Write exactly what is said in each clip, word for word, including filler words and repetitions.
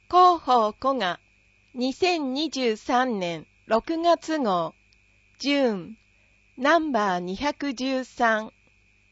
広報古賀にせんにじゅうさんねんろくがつ号ジューンナンバーにひゃくじゅうさん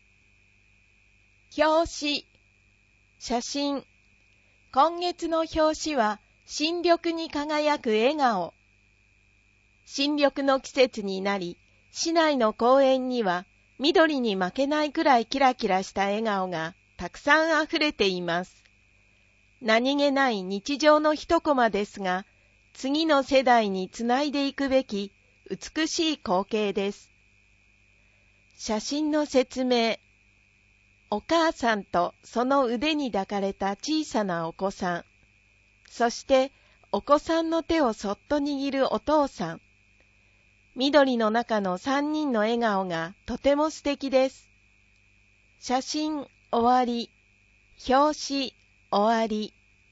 表紙写真今月の表紙は新緑に輝く笑顔。新緑の季節になり、市内の公園には緑に負けないくらいキラキラした笑顔がたくさんあふれています。何気ない日常の一コマですが、次の世代につないでいくべき美しい光景です。写真の説明。お母さんとその腕に抱かれた小さなお子さん。そしてお子さんの手をそっと握るお父さん。緑の中の三人の笑顔がとても素敵です。写真終わり。表紙終わり。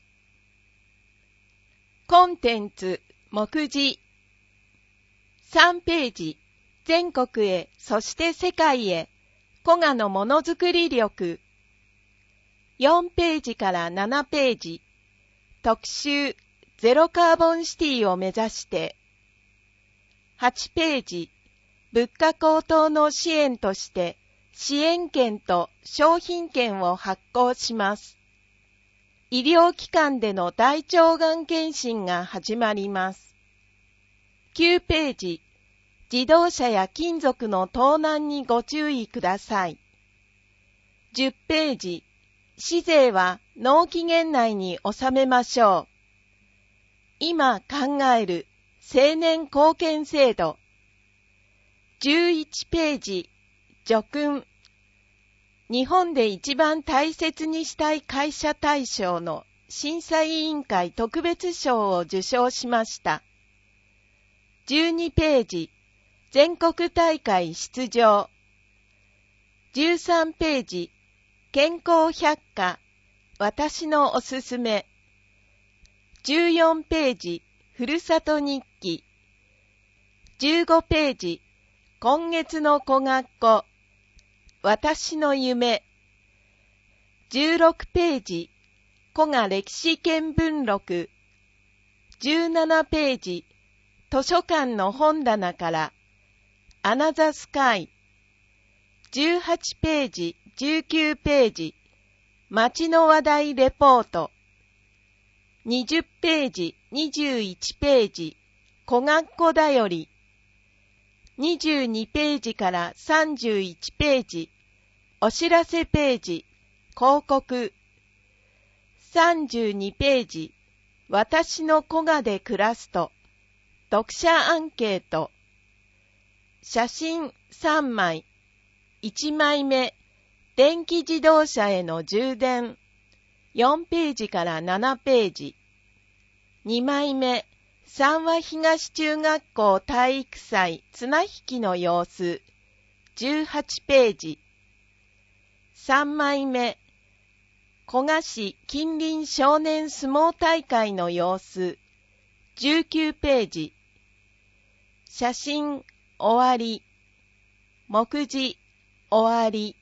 コンテンツ目次さんページ全国へそして世界へ古賀のものづくり力よんページからななページ特集ゼロカーボンシティを目指してはちページ物価高騰の支援として支援券と商品券を発行します。医療機関での大腸がん検診が始まります。きゅうページ自動車や金属の盗難にご注意ください。じゅっページ市税は納期限内に収めましょう。今考える青年貢献制度。じゅういちページ叙勲。日本で一番大切にしたい会社大賞の審査委員会特別賞を受賞しました。じゅうにページ全国大会出場。じゅうさんページ健康百科私のおすすめ。じゅうよんページふるさと日記。じゅうごページ今月の小学校私の夢。じゅうろくページ古賀歴史見聞録。じゅうななページ図書館の本棚からアナザスカイ。じゅうはちページじゅうきゅうページ街の話題レポート。にじゅっページにじゅういちページ小学校だより。にじゅうにページからさんじゅういちページお知らせページ広告。さんじゅうにページ私の古賀で暮らすと読者アンケート。写真さんまい。いちまいめ電気自動車への充電。よんページからななページ。にまいめ三和東中学校体育祭綱引きの様子。じゅうはちページ。さんまいめ古賀市近隣少年相撲大会の様子。じゅうきゅうページ。写真終わり。目次終わり。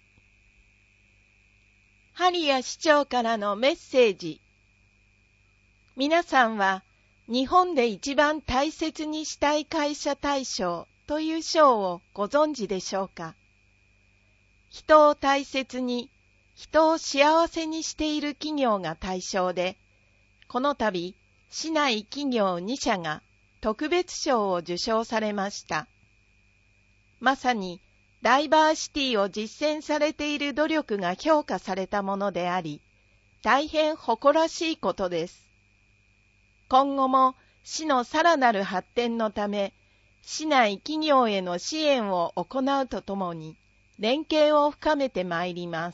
針谷市長からのメッセージ。皆さんは日本で一番大切にしたい会社大賞という賞をご存知でしょうか。人を大切に、人を幸せにしている企業が対象で、この度、市内企業にしゃが特別賞を受賞されました。まさに、ダイバーシティを実践されている努力が評価されたものであり、大変誇らしいことです。今後も市のさらなる発展のため、市内企業への支援を行うとともに、連携を深めてまいります。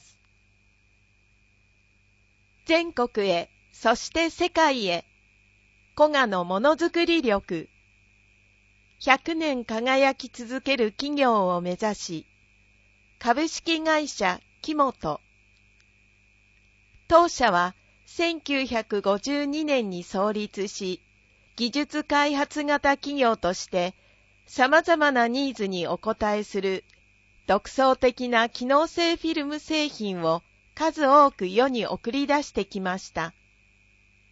全国へ、そして世界へ、古賀のものづくり力。ひゃくねん輝き続ける企業を目指し、株式会社木本。当社はせんきゅうひゃくごじゅうにねんに創立し、技術開発型企業として様々なニーズにお応えする独創的な機能性フィルム製品を数多く世に送り出してきました。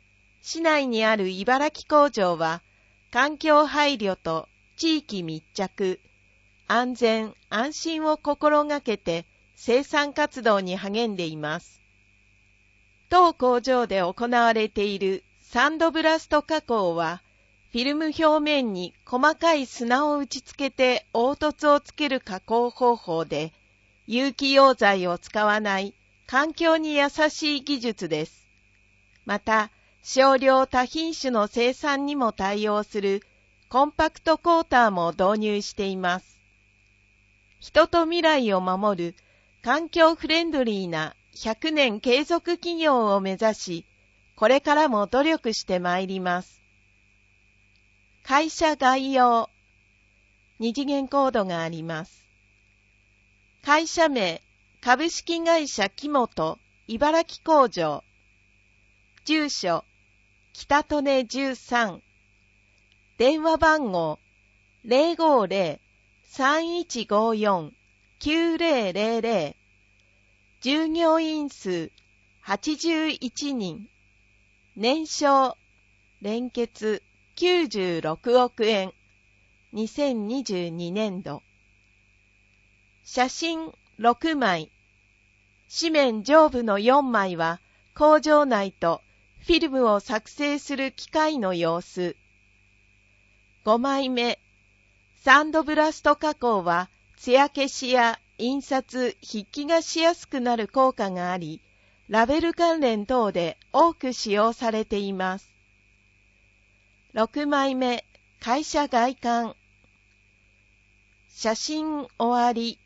市内にある茨城工場は、環境配慮と地域密着、安全・安心を心がけて生産活動に励んでいます。当工場で行われているサンドブラスト加工は、フィルム表面に細かい砂を打ち付けて凹凸をつける加工方法で、有機溶剤を使わない環境に優しい技術です。また、少量多品種の生産にも対応するコンパクトコーターも導入しています。人と未来を守る環境フレンドリーなひゃくねん継続企業を目指し、これからも努力してまいります。会社概要。二次元コードがあります。会社名、株式会社木本、茨城工場。住所、北利根じゅうさん。電話番号、ゼロごゼロ さんいちごよん きゅうゼロゼロゼロ。従業員数、はちじゅういちにん。年商、連結、きゅうじゅうろくおくえん。にせんにじゅうにねんど。写真ろくまい。紙面上部のよんまいは工場内とフィルムを作成する機械の様子。ごまいめ。サンドブラスト加工は艶消しや印刷、筆記がしやすくなる効果があり、ラベル関連等で多く使用されています。ろくまいめ。会社外観。写真終わり。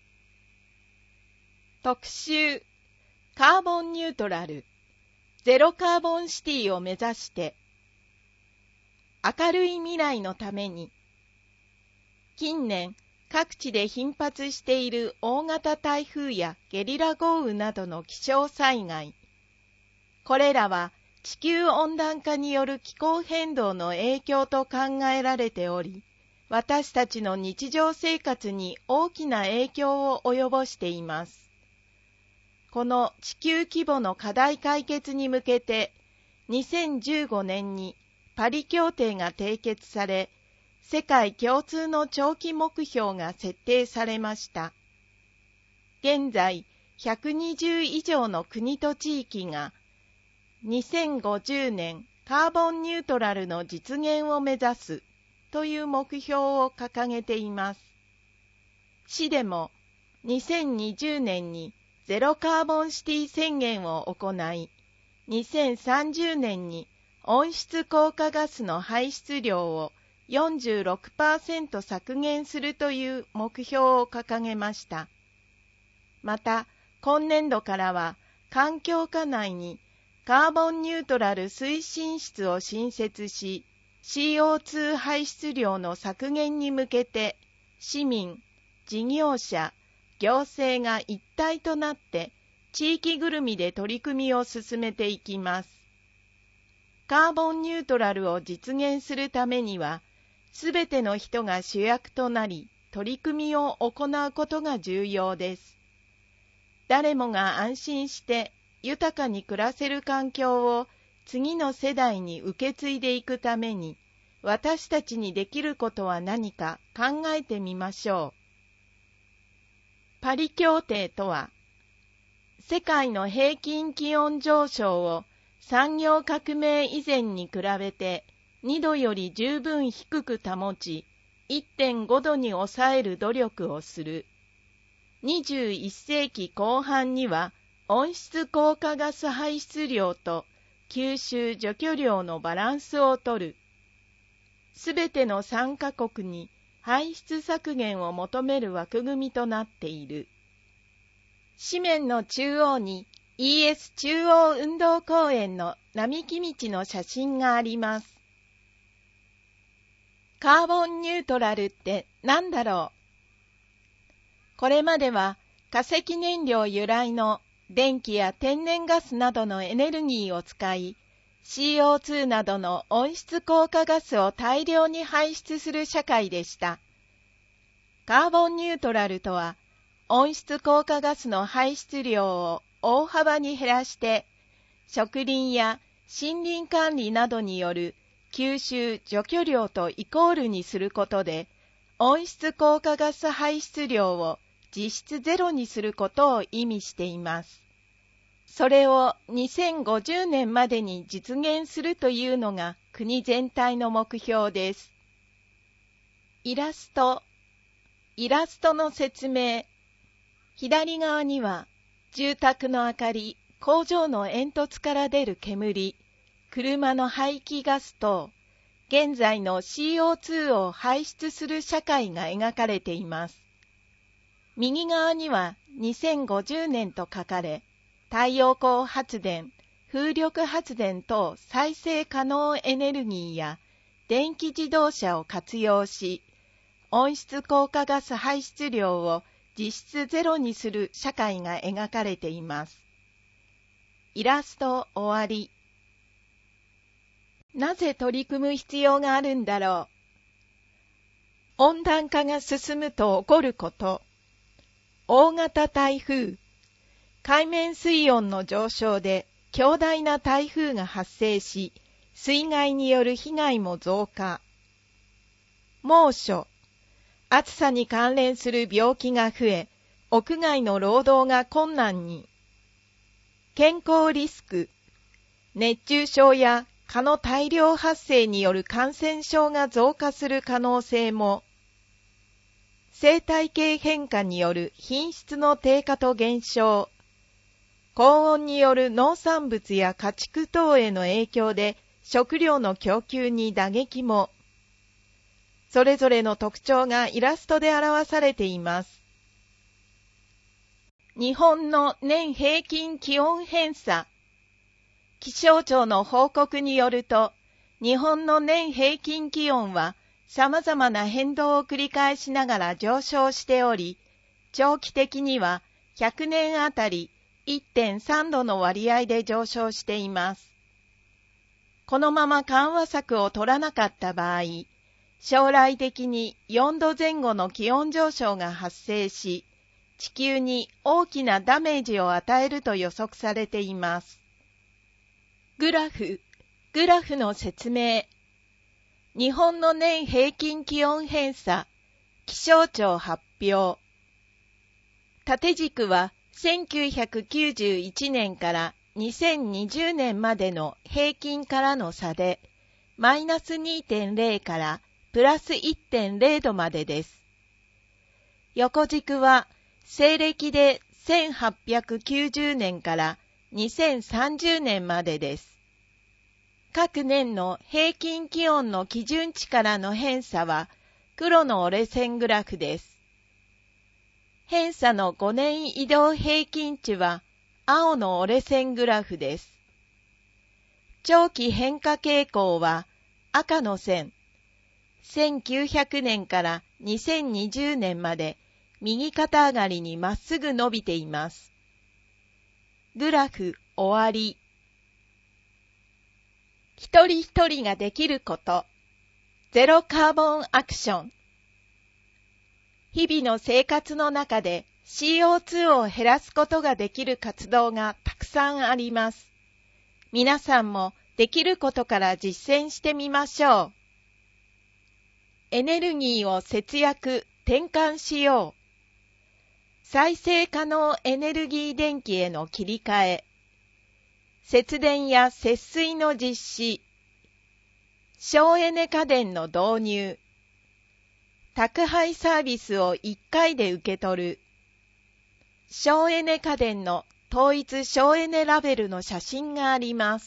特集。カーボンニュートラル。ゼロカーボンシティを目指して。明るい未来のために。近年、各地で頻発している大型台風やゲリラ豪雨などの気象災害。これらは地球温暖化による気候変動の影響と考えられており、私たちの日常生活に大きな影響を及ぼしています。この地球規模の課題解決に向けて、にせんじゅうごねんにパリ協定が締結され、世界共通の長期目標が設定されました。現在、ひゃくにじゅういじょうの国と地域が、にせんごじゅうねんカーボンニュートラルの実現を目指すという目標を掲げています。市でもにせんにじゅうねんにゼロカーボンシティ宣言を行い、にせんさんじゅうねんに温室効果ガスの排出量をよんじゅうろくパーセント 削減するという目標を掲げました。また、今年度からは環境課内にカーボンニュートラル推進室を新設し、シーオーツー 排出量の削減に向けて、市民、事業者、行政が一体となって地域ぐるみで取り組みを進めていきます。カーボンニュートラルを実現するためには、すべての人が主役となり、取り組みを行うことが重要です。誰もが安心して豊かに暮らせる環境を次の世代に受け継いでいくために、私たちにできることは何か考えてみましょう。パリ協定とは、世界の平均気温上昇を産業革命以前に比べてにどより十分低く保ち、いってんごどに抑える努力をする。にじゅういっせいきこう半には温室効果ガス排出量と吸収除去量のバランスをとる。すべての参加国に排出削減を求める枠組みとなっている。紙面の中央に イーエス 中央運動公園の並木道の写真があります。カーボンニュートラルって何だろう。これまでは化石燃料由来の電気や天然ガスなどのエネルギーを使い、シーオーツー などの温室効果ガスを大量に排出する社会でした。カーボンニュートラルとは、温室効果ガスの排出量を大幅に減らして、植林や森林管理などによる吸収・除去量とイコールにすることで、温室効果ガス排出量を実質ゼロにすることを意味しています。それをにせんごじゅうねんまでに実現するというのが国全体の目標です。イラスト、イラストの説明。左側には住宅の明かり、工場の煙突から出る煙、車の排気ガス等、現在の シーオーツー を排出する社会が描かれています。右側にはにせんごじゅうねんと書かれ、太陽光発電、風力発電等再生可能エネルギーや電気自動車を活用し、温室効果ガス排出量を実質ゼロにする社会が描かれています。イラスト終わり。なぜ取り組む必要があるんだろう。温暖化が進むと起こること。大型台風。海面水温の上昇で強大な台風が発生し、水害による被害も増加。猛暑。暑さに関連する病気が増え、屋外の労働が困難に。健康リスク。熱中症や蚊の大量発生による感染症が増加する可能性も。生態系変化による品質の低下と減少。高温による農産物や家畜等への影響で食料の供給に打撃も。それぞれの特徴がイラストで表されています。日本の年平均気温偏差。気象庁の報告によると、日本の年平均気温は様々な変動を繰り返しながら上昇しており、長期的にはひゃくねんあたり いってんさん 度の割合で上昇しています。このまま緩和策を取らなかった場合、将来的によんどぜん後の気温上昇が発生し、地球に大きなダメージを与えると予測されています。グラフ、グラフの説明。日本の年平均気温偏差、気象庁発表。縦軸はせんきゅうひゃくきゅうじゅういちねんからにせんにじゅうねんまでの平均からの差で、マイナス にてんゼロ からプラス いってんゼロ 度までです。横軸は西暦でせんはっぴゃくきゅうじゅうねんからにせんさんじゅうねんまでです。各年の平均気温の基準値からの偏差は黒の折れ線グラフです。偏差のごねん移動平均値は青の折れ線グラフです。長期変化傾向は赤の線。せんきゅうひゃくねんからにせんにじゅうねんまで右肩上がりにまっすぐ伸びています。グラフ終わり。一人一人ができること。ゼロカーボンアクション。日々の生活の中で シーオーツー を減らすことができる活動がたくさんあります。皆さんもできることから実践してみましょう。エネルギーを節約、転換しよう。再生可能エネルギー電気への切り替え。節電や節水の実施。省エネ家電の導入。宅配サービスをいっかいで受け取る。省エネ家電の統一省エネラベルの写真があります。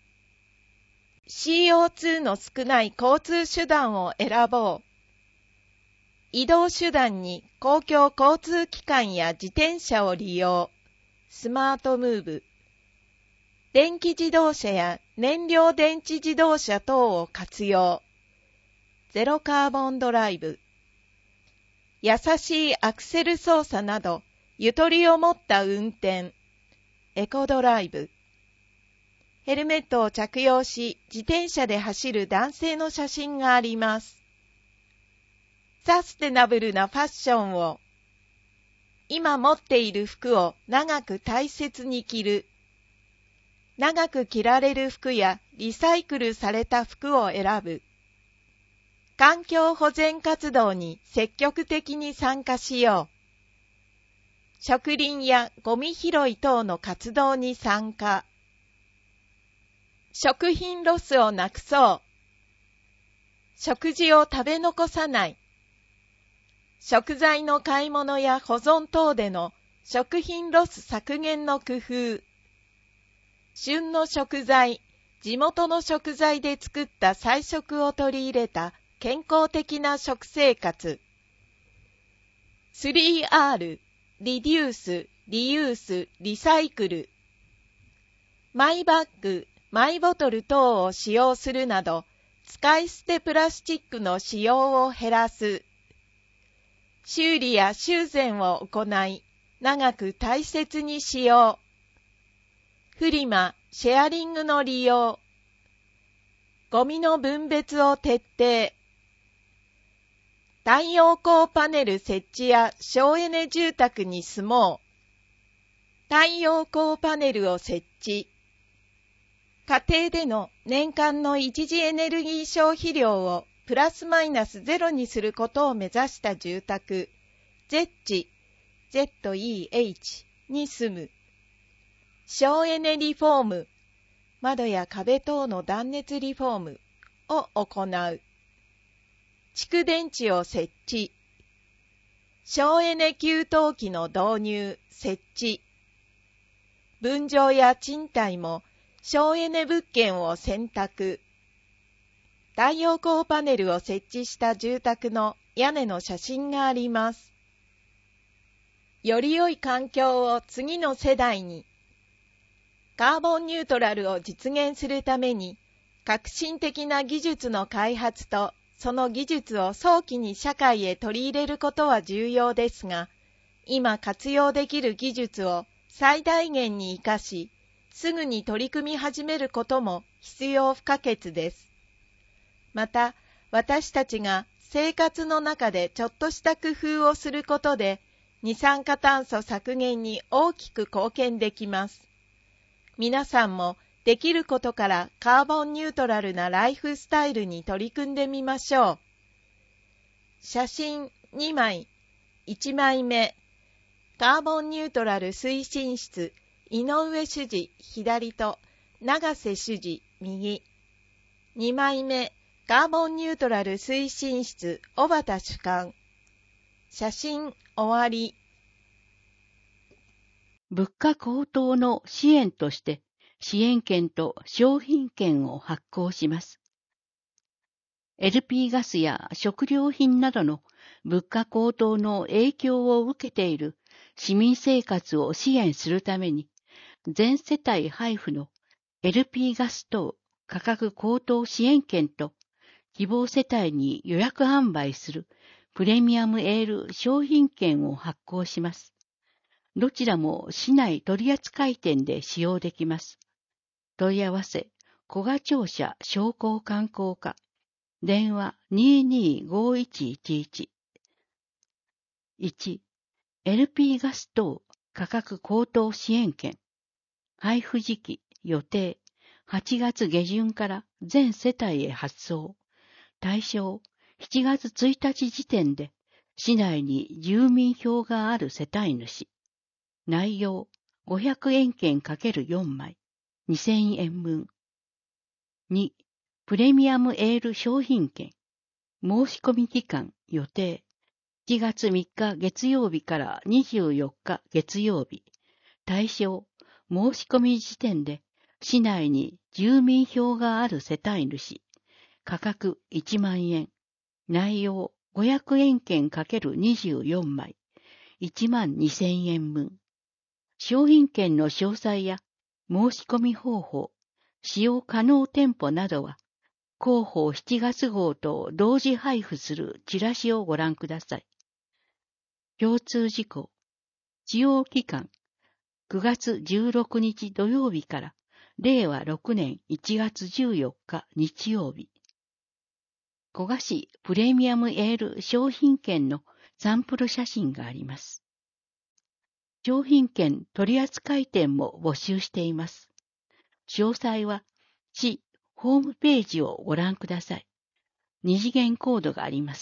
シーオーツー の少ない交通手段を選ぼう。移動手段に公共交通機関や自転車を利用。スマートムーブ。電気自動車や燃料電池自動車等を活用。ゼロカーボンドライブ。優しいアクセル操作など、ゆとりを持った運転。エコドライブ。ヘルメットを着用し、自転車で走る男性の写真があります。サステナブルなファッションを。今持っている服を長く大切に着る。 長く着られる服やリサイクルされた服を選ぶ。環境保全活動に積極的に参加しよう。植林やゴミ拾い等の活動に参加。食品ロスをなくそう。食事を食べ残さない。食材の買い物や保存等での食品ロス削減の工夫。旬の食材、地元の食材で作った菜食を取り入れた健康的な食生活。スリーアール、リデュース、リユース、リサイクル。マイバッグ、マイボトル等を使用するなど、使い捨てプラスチックの使用を減らす。修理や修繕を行い、長く大切にしよう。フリマ、シェアリングの利用。ゴミの分別を徹底。太陽光パネル設置や省エネ住宅に住もう。太陽光パネルを設置。家庭での年間の一次エネルギー消費量をプラスマイナスゼロにすることを目指した住宅、ゼッチ、ゼットイーエイチ に住む。省エネリフォーム、窓や壁等の断熱リフォームを行う。蓄電池を設置。省エネ給湯器の導入、設置。分譲や賃貸も省エネ物件を選択。太陽光パネルを設置した住宅の屋根の写真があります。より良い環境を次の世代に。カーボンニュートラルを実現するために、革新的な技術の開発とその技術を早期に社会へ取り入れることは重要ですが、今活用できる技術を最大限に活かし、すぐに取り組み始めることも必要不可欠です。また、私たちが生活の中でちょっとした工夫をすることで、二酸化炭素削減に大きく貢献できます。皆さんもできることからカーボンニュートラルなライフスタイルに取り組んでみましょう。写真にまい。いちまいめ。カーボンニュートラル推進室、井上主事左と永瀬主事右。にまいめ。カーボンニュートラル推進室、小畑主幹。写真終わり。 物価高騰の支援として支援券と商品券を発行します。エルピー ガスや食料品などの物価高騰の影響を受けている市民生活を支援するために、全世帯配布の エルピー ガス等価格高騰支援券と希望世帯に予約販売するプレミアムエール商品券を発行します。どちらも市内取扱店で使用できます。問い合わせ、古賀庁舎商工観光課。電話 にーにーごーいちいちいち。いち. エルピー ガス等価格高騰支援券。配布時期予定はちがつ下旬から全世帯へ発送。対象しちがつついたち時点で市内に住民票がある世帯主。内容ごひゃくえん券 ×よん 枚にせんえんぶん。に. プレミアムエール商品券。申し込み期間予定しちがつみっか月曜日からにじゅうよっか月曜日。対象申し込み時点で市内に住民票がある世帯主。価格いちまんえん。内容ごひゃくえん券 ×にじゅうよん 枚いちまんにせんえんぶん。商品券の詳細や申し込み方法、使用可能店舗などは広報しちがつ号と同時配布するチラシをご覧ください。共通事項。使用期間くがつじゅうろくにち土曜日かられいわろくねんいちがつじゅうよっか日曜日。古賀市プレミアムエール商品券のサンプル写真があります。商品券取扱店も募集しています。 詳細は市ホームページをご覧ください。二次元コードがあります。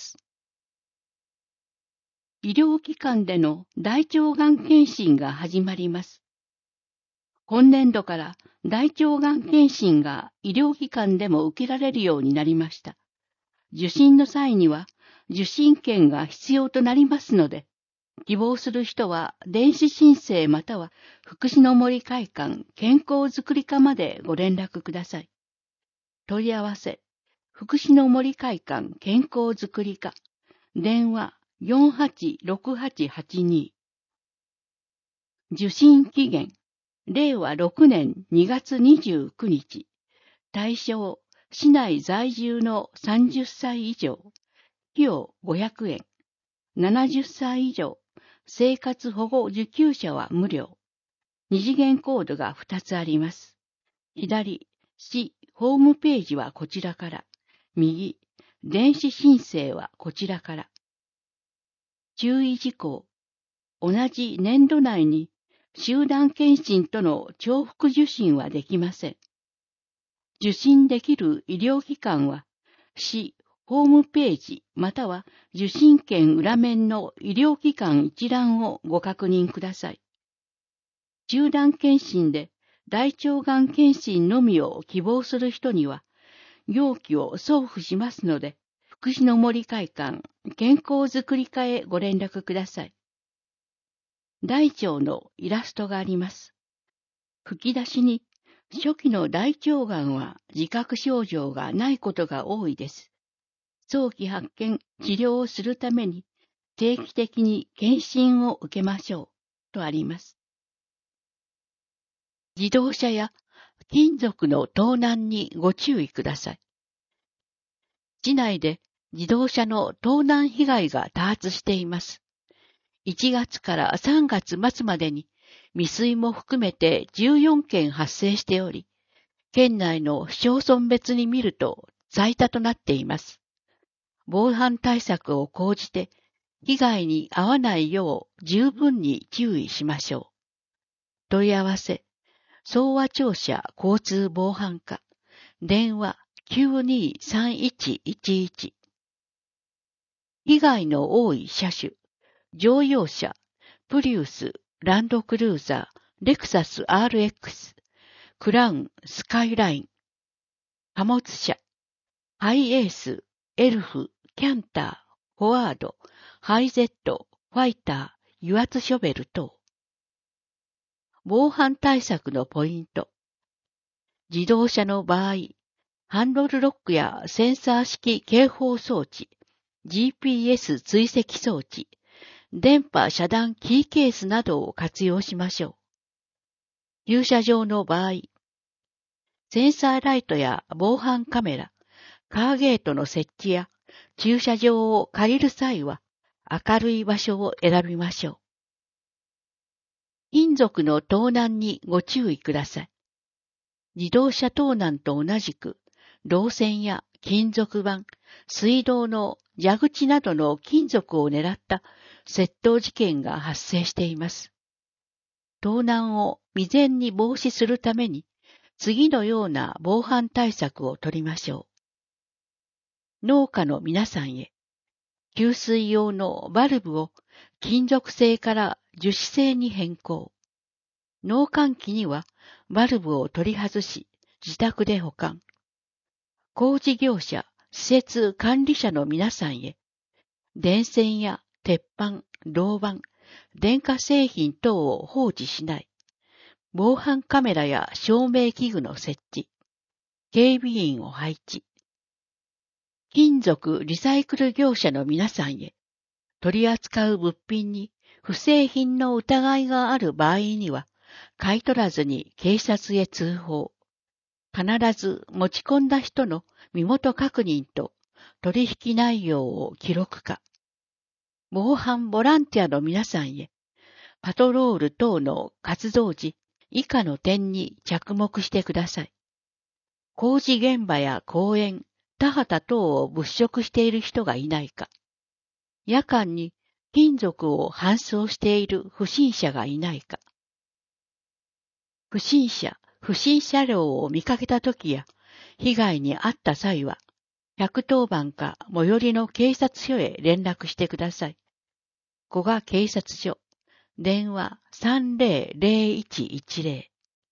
医療機関での大腸がん検診が始まります。今年度から大腸がん検診が医療機関でも受けられるようになりました。受診の際には受診券が必要となりますので、希望する人は電子申請または福祉の森会館健康づくり課までご連絡ください。問い合わせ、福祉の森会館健康づくり課、電話 よんはちろくはちはちに。受診期限、れいわろくねんにがつにじゅうくにち。対象、市内在住のさんじゅっさい以上。費用ごひゃくえん。ななじゅっさい以上。生活保護受給者は無料。二次元コードがふたつあります。左、市ホームページはこちらから。右、電子申請はこちらから。注意事項。同じ年度内に集団検診との重複受診はできません。受診できる医療機関は、市ホームページまたは受診券裏面の医療機関一覧をご確認ください。集団検診で大腸がん検診のみを希望する人には、料金を送付しますので、福祉の森会館健康づくり課へご連絡ください。大腸のイラストがあります。吹き出しに、初期の大腸がんは自覚症状がないことが多いです。早期発見、治療をするために定期的に検診を受けましょうとあります。自動車や金属の盗難にご注意ください。市内で自動車の盗難被害が多発しています。いちがつからさんがつ末までに未遂も含めてじゅうよんけん発生しており、県内の市町村別に見ると最多となっています。防犯対策を講じて被害に遭わないよう十分に注意しましょう。問い合わせ、総和庁舎交通防犯課、電話 きゅうにーさんいちいちいち。被害の多い車種、乗用車、プリウス、ランドクルーザー、レクサス アールエックス、クラウン、スカイライン、貨物車、ハイエース、エルフ、キャンター、フォワード、ハイゼット、ファイター、油圧ショベル等。防犯対策のポイント。自動車の場合、ハンドルロックやセンサー式警報装置、ジーピーエス 追跡装置、電波遮断キーケースなどを活用しましょう。駐車場の場合、センサーライトや防犯カメラ、カーゲートの設置や駐車場を借りる際は明るい場所を選びましょう。金属の盗難にご注意ください。自動車盗難と同じく、銅線や金属板、水道の蛇口などの金属を狙った窃盗事件が発生しています。盗難を未然に防止するために、次のような防犯対策を取りましょう。農家の皆さんへ、給水用のバルブを金属製から樹脂製に変更。農閑期にはバルブを取り外し、自宅で保管。工事業者、施設管理者の皆さんへ、電線や鉄板、銅板、電化製品等を放置しない。防犯カメラや照明器具の設置。警備員を配置。金属リサイクル業者の皆さんへ、取り扱う物品に不正品の疑いがある場合には、買い取らずに警察へ通報。必ず持ち込んだ人の身元確認と取引内容を記録化。防犯ボランティアの皆さんへ、パトロール等の活動時、以下の点に着目してください。工事現場や公園、田畑等を物色している人がいないか。夜間に金属を搬送している不審者がいないか。不審者、 不審車両を見かけたときや、被害に遭った際は、ひゃくとおばんか最寄りの警察署へ連絡してください。古賀警察署、電話 さんぜろぜろいちいちぜろ。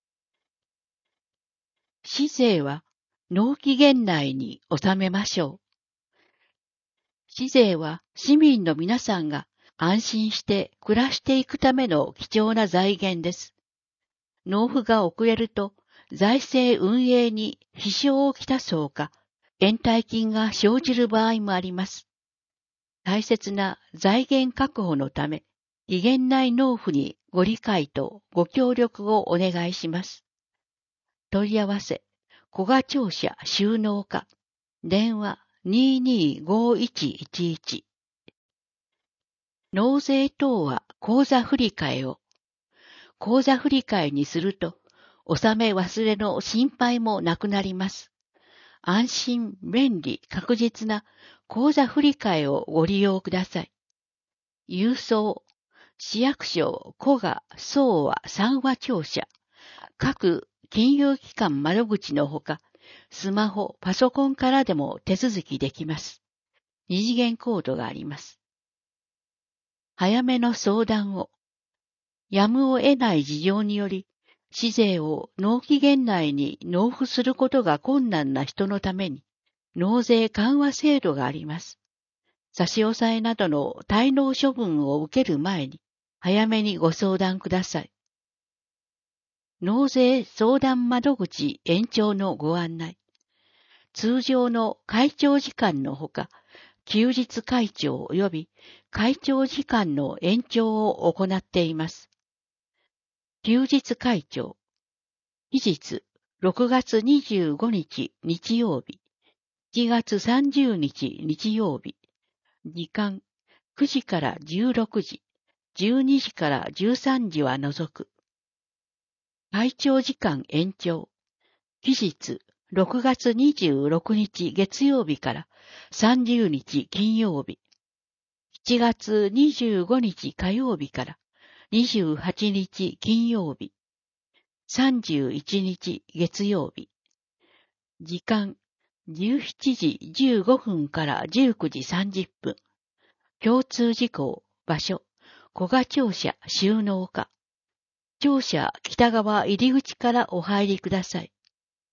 市税は納期限内に納めましょう。市税は市民の皆さんが安心して暮らしていくための貴重な財源です。納付が遅れると財政運営に支障をきたそうか、延滞金が生じる場合もあります。大切な財源確保のため、期限内納付にご理解とご協力をお願いします。問い合わせ、古賀庁舎収納課、電話 にーにーごいちいちいち。納税等は口座振替を。口座振替にすると、納め忘れの心配もなくなります。安心、便利、確実な口座振替をご利用ください。郵送、市役所、古賀、総和、三和庁舎、各金融機関窓口のほか、スマホ、パソコンからでも手続きできます。二次元コードがあります。早めの相談を。やむを得ない事情により、市税を納期限内に納付することが困難な人のために、納税緩和制度があります。差し押さえなどの滞納処分を受ける前に、早めにご相談ください。納税相談窓口延長のご案内。通常の開庁時間のほか、休日開庁及び開庁時間の延長を行っています。休日開庁。期日、ろくがつにじゅうごにち日曜日、しちがつさんじゅうにち日曜日。時間、くじからじゅうろくじ、じゅうにじからじゅうさんじは除く。開庁時間延長。期日、ろくがつにじゅうろくにち月曜日からさんじゅうにち金曜日。しちがつにじゅうごにち火曜日からにじゅうはちにち金曜日。さんじゅういちにち月曜日。時間、じゅうしちじじゅうごふんからじゅうくじさんじゅっぷん。共通事項、場所、古賀庁舎収納課。庁舎北側入り口からお入りください。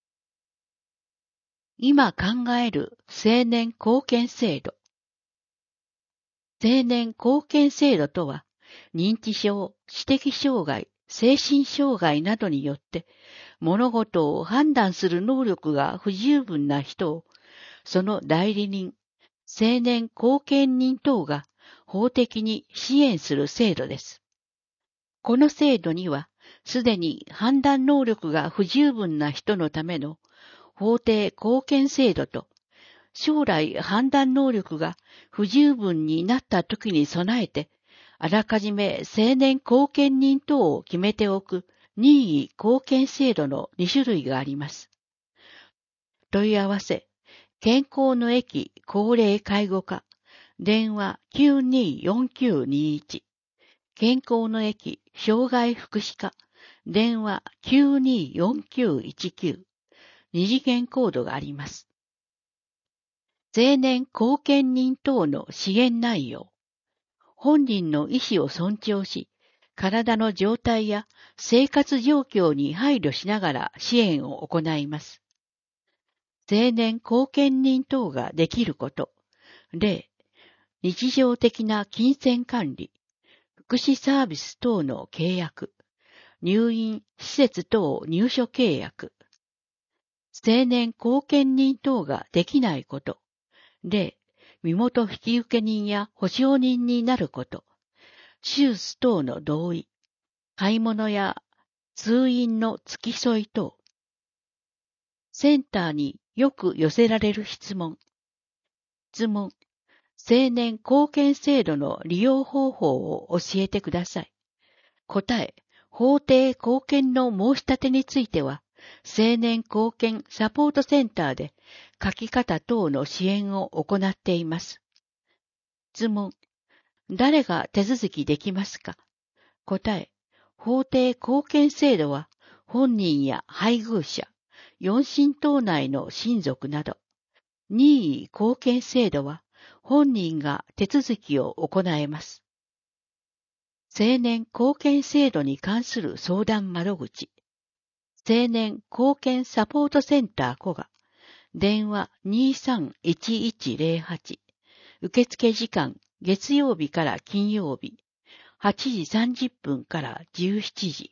今考える青年貢献制度。青年貢献制度とは、認知症、知的障害、精神障害などによって物事を判断する能力が不十分な人を、その代理人、青年後見人等が法的に支援する制度です。この制度には、すでに判断能力が不十分な人のための法定後見制度と、将来判断能力が不十分になった時に備えて、あらかじめ青年後見人等を決めておく任意後見制度のに種類があります。問い合わせ、健康の駅高齢介護課、電話 きゅうにーよんきゅうにいち、健康の駅障害福祉課、電話 きゅうにーよんきゅういちきゅう、二次元コードがあります。青年後見人等の支援内容。本人の意思を尊重し、体の状態や生活状況に配慮しながら支援を行います。青年後見人等ができること。例、日常的な金銭管理、福祉サービス等の契約、入院施設等入所契約。青年後見人等ができないこと。例、身元引受人や保証人になること、手術等の同意、買い物や通院の付き添い等。センターによく寄せられる質問。質問、青年後見制度の利用方法を教えてください。答え、法定後見の申し立てについては、青年後見サポートセンターで書き方等の支援を行っています。質問、誰が手続きできますか？答え、法定後見制度は本人や配偶者、四親等内の親族など、任意後見制度は本人が手続きを行えます。青年後見制度に関する相談窓口、青年後見サポートセンター古賀、電話 にさんいちいちゼロはち、受付時間月曜日から金曜日、はちじさんじゅっぷんからじゅうしちじ。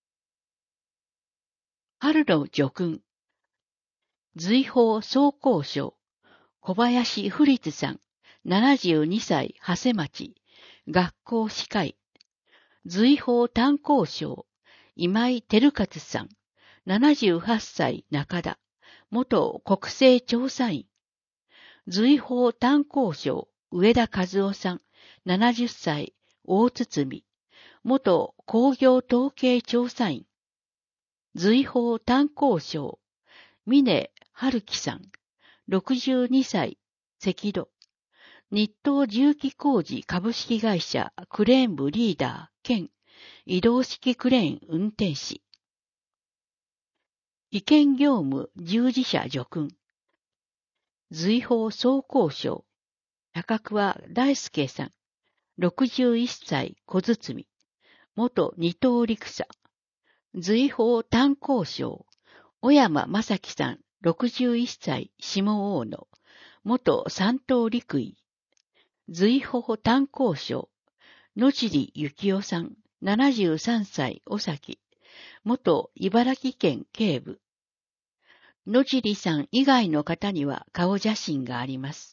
春の叙勲、随宝総工賞、小林府立さん、ななじゅうにさい、長谷町、学校司会。随宝炭鉱賞、今井照勝さん、ななじゅうはっさい、中田、元国政調査員。随宝炭鉱賞、上田和夫さん、ななじゅっさい、大堤、元工業統計調査員。随宝炭鉱賞、峰春樹さん、ろくじゅうにさい、赤戸。日東重機工事株式会社クレーン部リーダー兼移動式クレーン運転士。意見業務従事者叙勲。随宝総工賞、高桑大輔さん、ろくじゅういっさい、小堤、元二等陸佐。随宝炭鉱賞、小山正樹さん、ろくじゅういっさい、下大野、元三等陸尉。随宝炭鉱賞、野尻幸雄さん、ななじゅうさんさい、尾崎、元茨城県警部。野尻さん以外の方には顔写真があります。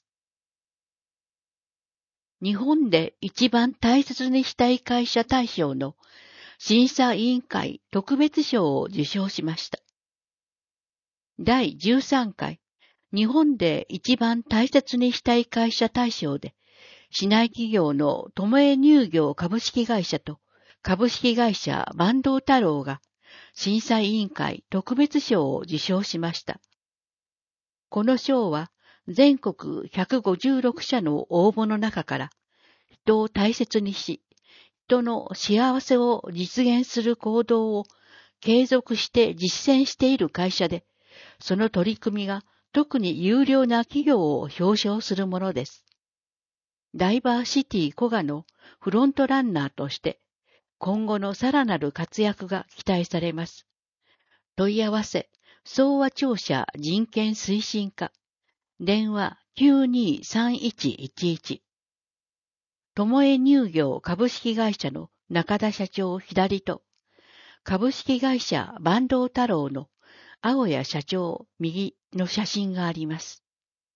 日本で一番大切にしたい会社大賞の審査委員会特別賞を受賞しました。だいじゅうさんかい、日本で一番大切にしたい会社大賞で、市内企業の友江乳業株式会社と株式会社坂東太郎が審査委員会特別賞を受賞しました。この賞は全国ひゃくごじゅうろくしゃの応募の中から人を大切にし、人の幸せを実現する行動を継続して実践している会社で、その取り組みが特に優良な企業を表彰するものです。ダイバーシティ古賀のフロントランナーとして、今後のさらなる活躍が期待されます。問い合わせ、総和庁舎人権推進課、電話 きゅうにさんいちいちいち。友江乳業株式会社の中田社長左と、株式会社坂東太郎の青谷社長右の写真があります。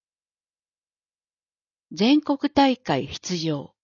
全国大会出場。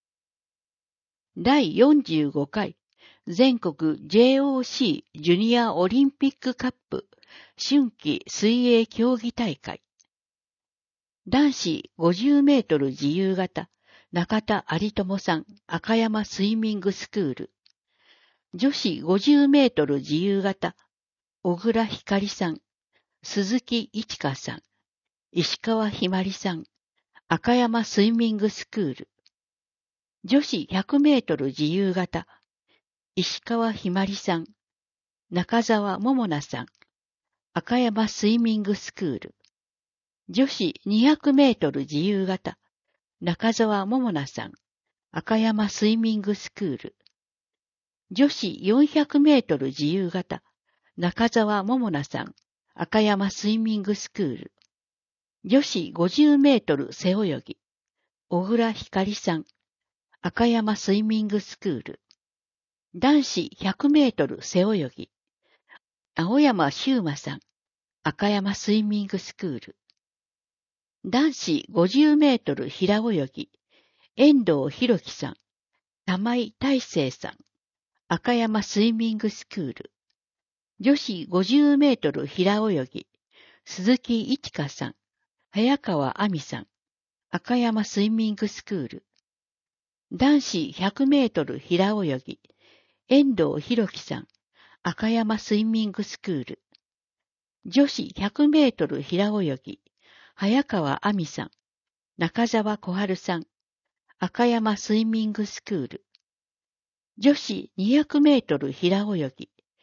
だいよんじゅうごかい全国 ジェイオーシー ジュニアオリンピックカップ春季水泳競技大会。男子ごじゅうメートル自由形中田有友さん赤山スイミングスクール。女子ごじゅうメートル自由形小倉光さん鈴木一花さん石川ひまりさん赤山スイミングスクール。女子ひゃくメートル自由形、石川ひまりさん、中澤桃奈さん、赤山スイミングスクール。女子にひゃくメートル自由形、中澤桃奈さん、赤山スイミングスクール。女子よんひゃくメートル自由形、中澤桃奈さん、赤山スイミングスクール。女子ごじゅうメートル背泳ぎ、小倉光さん、赤山スイミングスクール。男子ひゃくメートル背泳ぎ、青山修馬さん、赤山スイミングスクール。男子ごじゅうメートル平泳ぎ、遠藤博樹さん、玉井大成さん、赤山スイミングスクール。女子ごじゅうメートル平泳ぎ、鈴木一花さん、早川亜美さん、赤山スイミングスクール。男子ひゃくメートル平泳ぎ、遠藤博樹さん、赤山スイミングスクール。女子ひゃくメートル平泳ぎ、早川亜美さん、中澤小春さん、赤山スイミングスクール。女子にひゃくメートル平泳ぎ、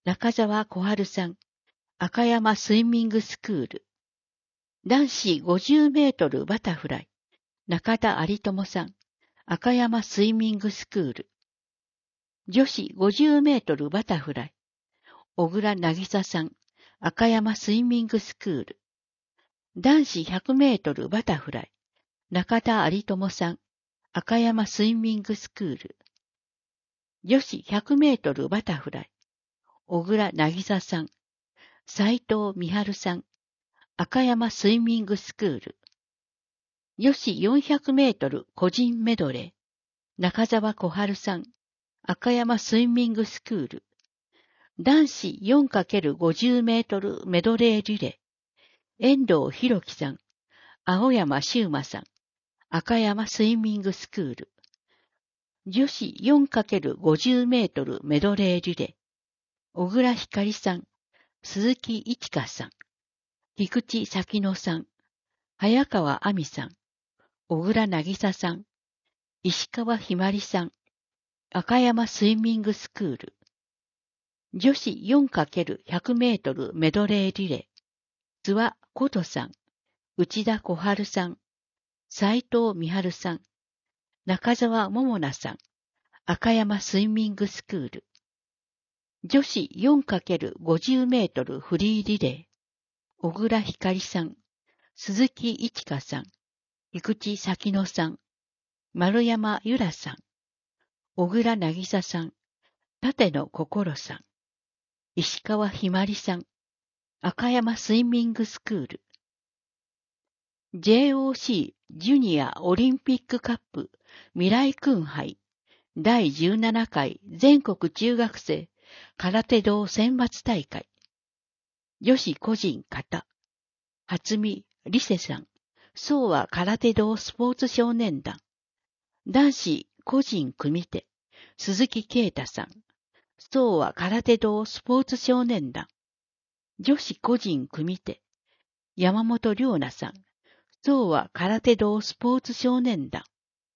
中澤小春さん、赤山スイミングスクール。男子ごじゅうメートルバタフライ、中田有友さん、赤山スイミングスクール。女子ごじゅうメートルバタフライ、小倉渚さん、赤山スイミングスクール。男子ひゃくメートルバタフライ、中田有友さん、赤山スイミングスクール。女子ひゃくメートルバタフライ、小倉渚さん、斉藤美春さん、赤山スイミングスクール。女子よんひゃくメートル個人メドレー、中澤小春さん、赤山スイミングスクール。男子 よんかけるごじゅうメートルメドレーリレー、遠藤博樹さん、青山修馬さん、赤山スイミングスクール。女子 よんかけるごじゅうメートルメドレーリレー、小倉光さん、鈴木一花さん、菊池咲乃さん、早川亜美さん、小倉渚さん、石川ひまりさん、赤山スイミングスクール。女子 よんかけるひゃくメートルメドレーリレー、諏訪琴さん、内田小春さん、斉藤美春さん、中澤桃奈さん、赤山スイミングスクール。女子 よんかけるごじゅうメートルフリーリレー、小倉光さん、鈴木一花さん、菊池咲乃さん、丸山由良さん、小倉渚さん、立野心さん、石川ひまりさん、赤山スイミングスクール。ジェイオーシー ジュニアオリンピックカップ未来訓杯だいじゅうななかい全国中学生空手道選抜大会。女子個人形、初見理瀬さん、総和空手道スポーツ少年団。男子個人組手、鈴木啓太さん、総和空手道スポーツ少年団。女子個人組手、山本涼奈さん、総和空手道スポーツ少年団。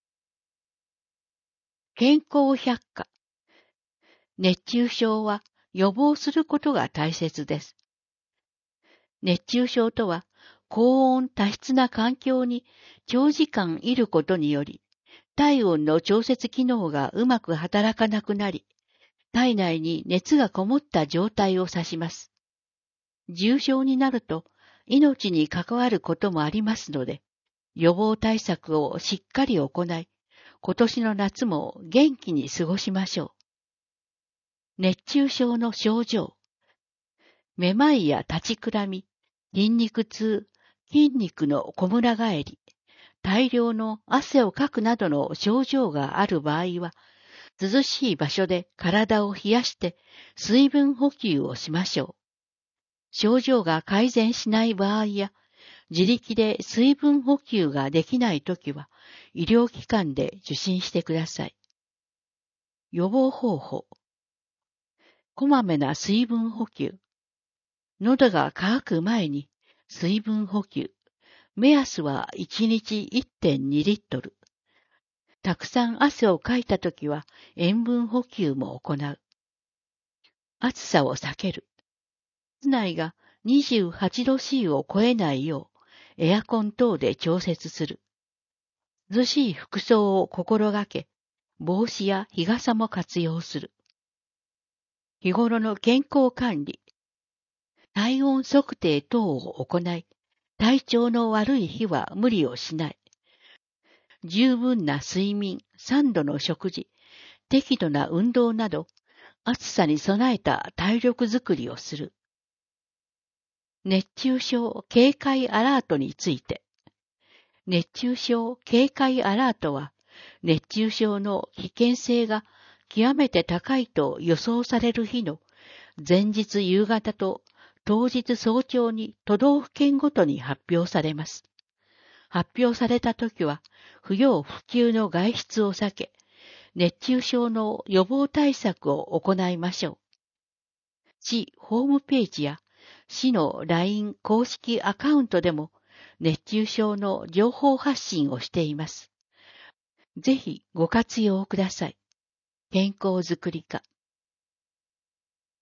健康百科。熱中症は予防することが大切です。熱中症とは、高温多湿な環境に長時間いることにより、体温の調節機能がうまく働かなくなり、体内に熱がこもった状態を指します。重症になると命に関わることもありますので、予防対策をしっかり行い、今年の夏も元気に過ごしましょう。熱中症の症状。めまいや立ちくらみ、筋肉痛、筋肉のこむら返り、大量の汗をかくなどの症状がある場合は、涼しい場所で体を冷やして水分補給をしましょう。症状が改善しない場合や、自力で水分補給ができないときは、医療機関で受診してください。予防方法。こまめな水分補給。喉が渇く前に水分補給。目安はいちにち いってんにリットル。たくさん汗をかいたときは塩分補給も行う。暑さを避ける。室内がにじゅうはちど C を超えないよう、エアコン等で調節する。涼しい服装を心がけ、帽子や日傘も活用する。日頃の健康管理。体温測定等を行い、体調の悪い日は無理をしない。十分な睡眠、三度の食事、適度な運動など、暑さに備えた体力づくりをする。熱中症警戒アラートについて。熱中症警戒アラートは、熱中症の危険性が極めて高いと予想される日の前日夕方と当日早朝に都道府県ごとに発表されます。発表されたときは、不要不急の外出を避け、熱中症の予防対策を行いましょう。市ホームページや市の ライン 公式アカウントでも熱中症の情報発信をしています。ぜひご活用ください。健康づくり課。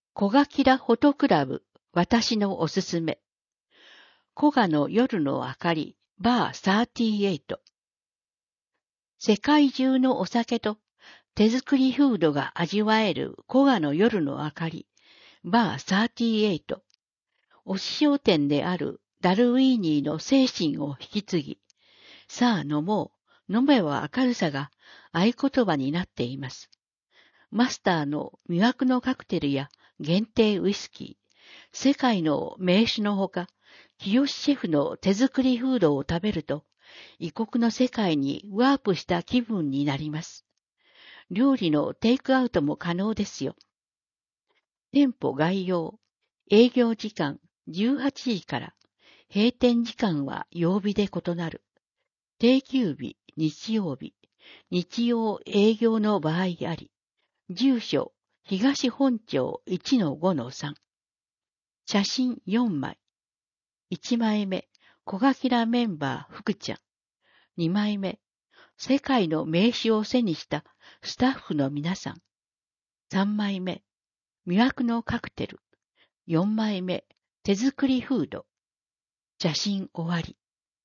小垣らフォトクラブ、私のおすすめ。古賀の夜の明かり、バーさんじゅうはち。世界中のお酒と手作りフードが味わえる古賀の夜の明かり、バーさんじゅうはち。お師匠店であるダルウィーニーの精神を引き継ぎ、さあ飲もう、飲めば明るさが合言葉になっています。マスターの魅惑のカクテルや限定ウイスキー、世界の名酒のほか、清シェフの手作りフードを食べると、異国の世界にワープした気分になります。料理のテイクアウトも可能ですよ。店舗概要、営業時間じゅうはちじから、閉店時間は曜日で異なる。定休日、日曜日、日曜営業の場合あり、住所、東本町 いちのごのさん。写真よんまい。いちまいめ、小垣らメンバー福ちゃん。にまいめ、世界の名刺を背にしたスタッフの皆さん。さんまいめ、魅惑のカクテル。よんまいめ、手作りフード。写真終わり。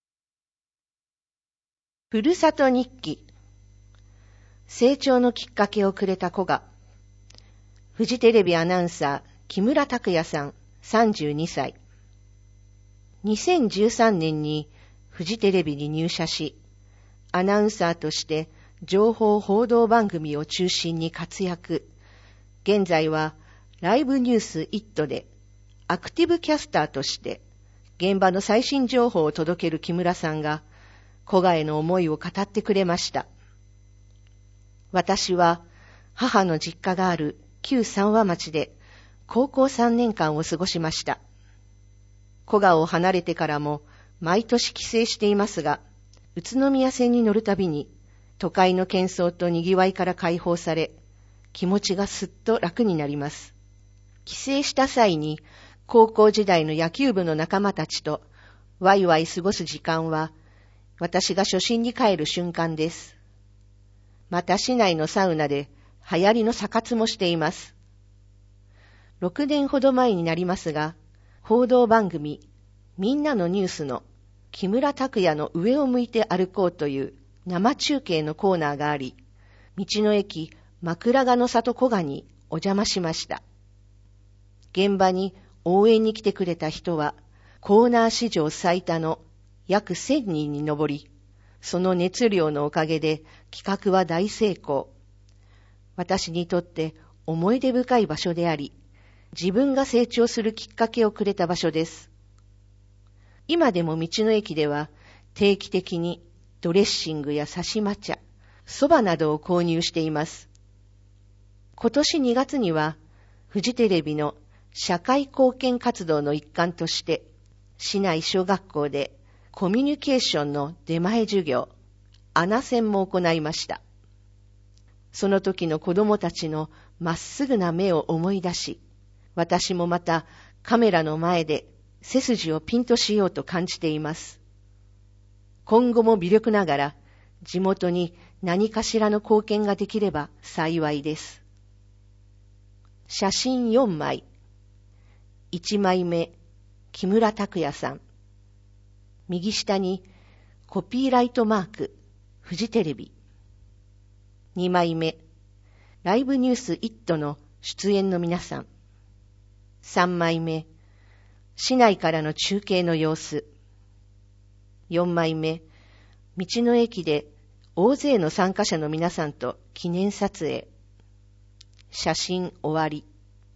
ふるさと日記。成長のきっかけをくれた子が、フジテレビアナウンサー木村拓哉さんさんじゅうにさい。にせんじゅうさんねんにフジテレビに入社し、アナウンサーとして情報報道番組を中心に活躍。現在はライブニュースイットでアクティブキャスターとして現場の最新情報を届ける木村さんが古賀への思いを語ってくれました。私は母の実家がある旧三和町で高校さんねんかんを過ごしました。古賀を離れてからも毎年帰省していますが、宇都宮線に乗るたびに都会の喧騒と賑わいから解放され、気持ちがすっと楽になります。帰省した際に高校時代の野球部の仲間たちとワイワイ過ごす時間は、私が初心に帰る瞬間です。また市内のサウナで流行りのサ活もしています。ろくねんほど前になりますが、報道番組みんなのニュースの木村拓哉の上を向いて歩こうという生中継のコーナーがあり、道の駅枕ヶの里古賀にお邪魔しました。現場に応援に来てくれた人はコーナー史上最多の約せんにんに上り、その熱量のおかげで企画は大成功。私にとって思い出深い場所であり、自分が成長するきっかけをくれた場所です。今でも道の駅では定期的にドレッシングや刺し抹茶、蕎麦などを購入しています。今年にがつにはフジテレビの社会貢献活動の一環として市内小学校でコミュニケーションの出前授業、アナセンも行いました。その時の子供たちのまっすぐな目を思い出し、私もまたカメラの前で背筋をピンとしようと感じています。今後も微力ながら地元に何かしらの貢献ができれば幸いです。写真よんまい。いちまいめ、木村拓哉さん。右下にコピーライトマーク、フジテレビ。にまいめ、ライブニュースイットの出演の皆さん。さんまいめ、市内からの中継の様子。よんまいめ、道の駅で大勢の参加者の皆さんと記念撮影。写真終わり。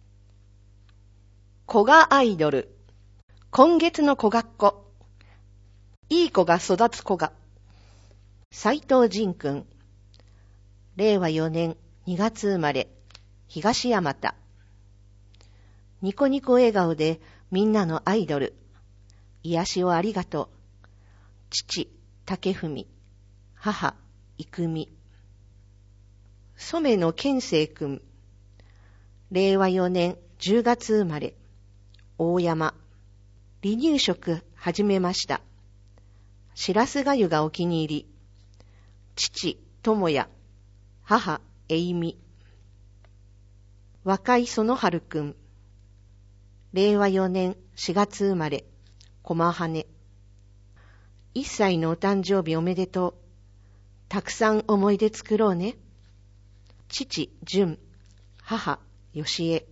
古賀アイドル。今月の古賀っ子。いい子が育つ古賀。斉藤仁君。れいわよねんにがつ生まれ、東大和。ニコニコ笑顔でみんなのアイドル。癒しをありがとう。父、竹文。母、郁美。染野健生くん。れいわよねんじゅうがつ生まれ、大山。離乳食始めました。しらすがゆがお気に入り。父、智也。母、えいみ。若い園春くん。 れいわよねんしがつ生まれ、駒羽。いっさいのお誕生日おめでとう。たくさん思い出作ろうね。父、純。母、よしえ。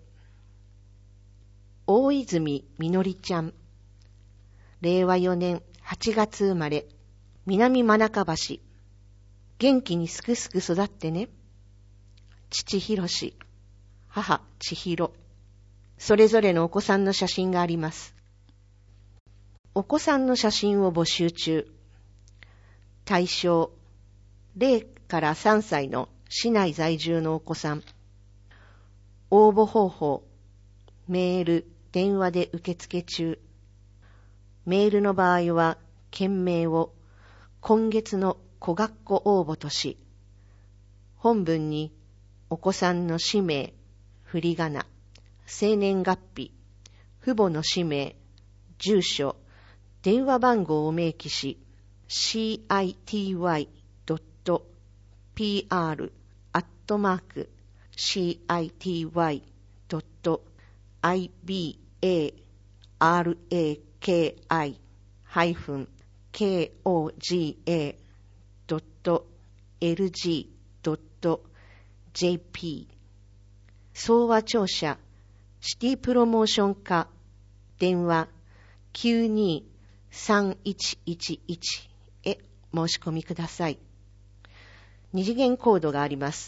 大泉みのりちゃん。れいわよねんはちがつ生まれ、南真中橋。元気にすくすく育ってね。父ひろし、母ちひろ。それぞれのお子さんの写真があります。お子さんの写真を募集中。対象、れいからさんさいの市内在住のお子さん。応募方法、メール、電話で受付中。メールの場合は、件名を今月の小学校応募とし、本文にお子さんの氏名、振り仮名、生年月日、父母の氏名、住所、電話番号を明記し、シーアイティーワイドットピーアール アットマーク シーアイティーワイドットアイビーエーアールエーケーアイ ハイフン ケーオージーエードットエルジードットジェーピー 総和庁舎シティプロモーション課電話 きゅうにーさんいちいちいち へ申し込みください。二次元コードがあります。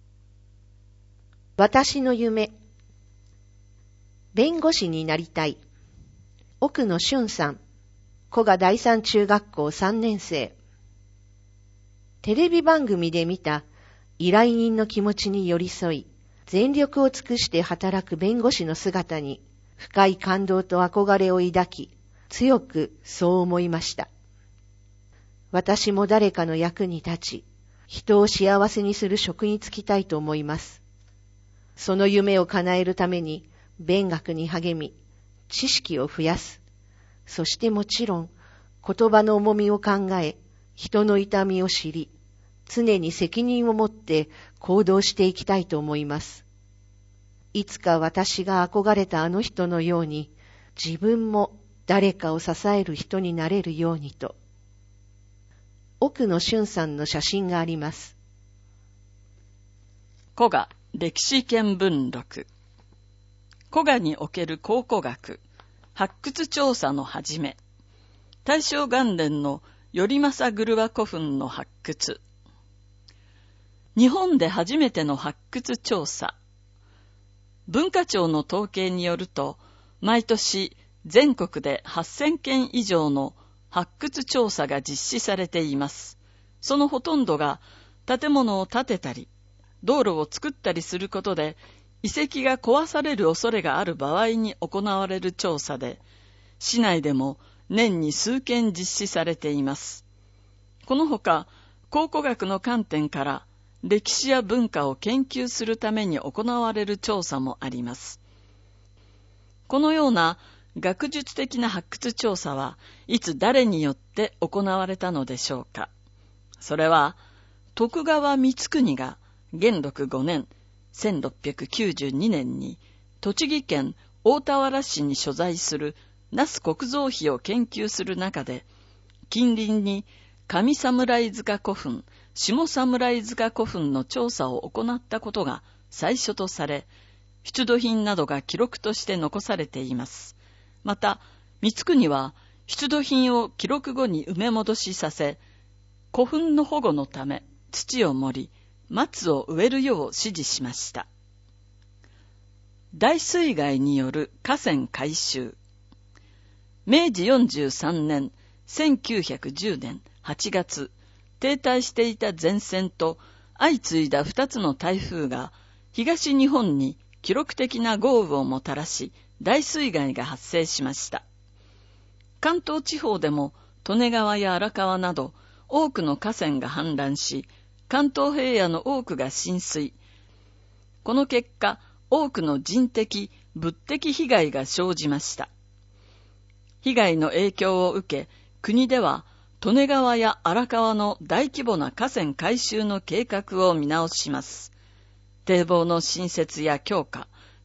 私の夢。弁護士になりたい。奥野俊さん。古賀第三中学校さんねん生。テレビ番組で見た依頼人の気持ちに寄り添い、全力を尽くして働く弁護士の姿に深い感動と憧れを抱き、強くそう思いました。私も誰かの役に立ち、人を幸せにする職に就きたいと思います。その夢を叶えるために勉学に励み、知識を増やす。そしてもちろん言葉の重みを考え、人の痛みを知り、常に責任を持って行動していきたいと思います。いつか私が憧れたあの人のように、自分も誰かを支える人になれるようにと。奥野俊さんの写真があります。 古賀歴史見聞録。古賀における考古学、発掘調査の始め。大正元年の頼政車古墳の発掘。日本で初めての発掘調査。文化庁の統計によると、毎年全国ではっせんけん以上の発掘調査が実施されています。そのほとんどが建物を建てたり、道路を作ったりすることで遺跡が壊される恐れがある場合に行われる調査で、市内でも年に数件実施されています。このほか、考古学の観点から歴史や文化を研究するために行われる調査もあります。このような学術的な発掘調査はいつ誰によって行われたのでしょうか。それは徳川光圀が元禄ごねんせんろっぴゃくきゅうじゅうにねんに栃木県大田原市に所在する那須国蔵碑を研究する中で、近隣に上侍塚古墳、下侍塚古墳の調査を行ったことが最初とされ、出土品などが記録として残されています。また、光圀は出土品を記録後に埋め戻しさせ、古墳の保護のため土を盛り、松を植えるよう指示しました。大水害による河川改修。めいじよんじゅうさんねんせんきゅうひゃくじゅうねんはちがつ、停滞していた前線と相次いだふたつの台風が東日本に記録的な豪雨をもたらし、大水害が発生しました。関東地方でも利根川や荒川など多くの河川が氾濫し、関東平野の多くが浸水。この結果、多くの人的、物的被害が生じました。被害の影響を受け、国では利根川や荒川の大規模な河川改修の計画を見直します。堤防の新設や強化、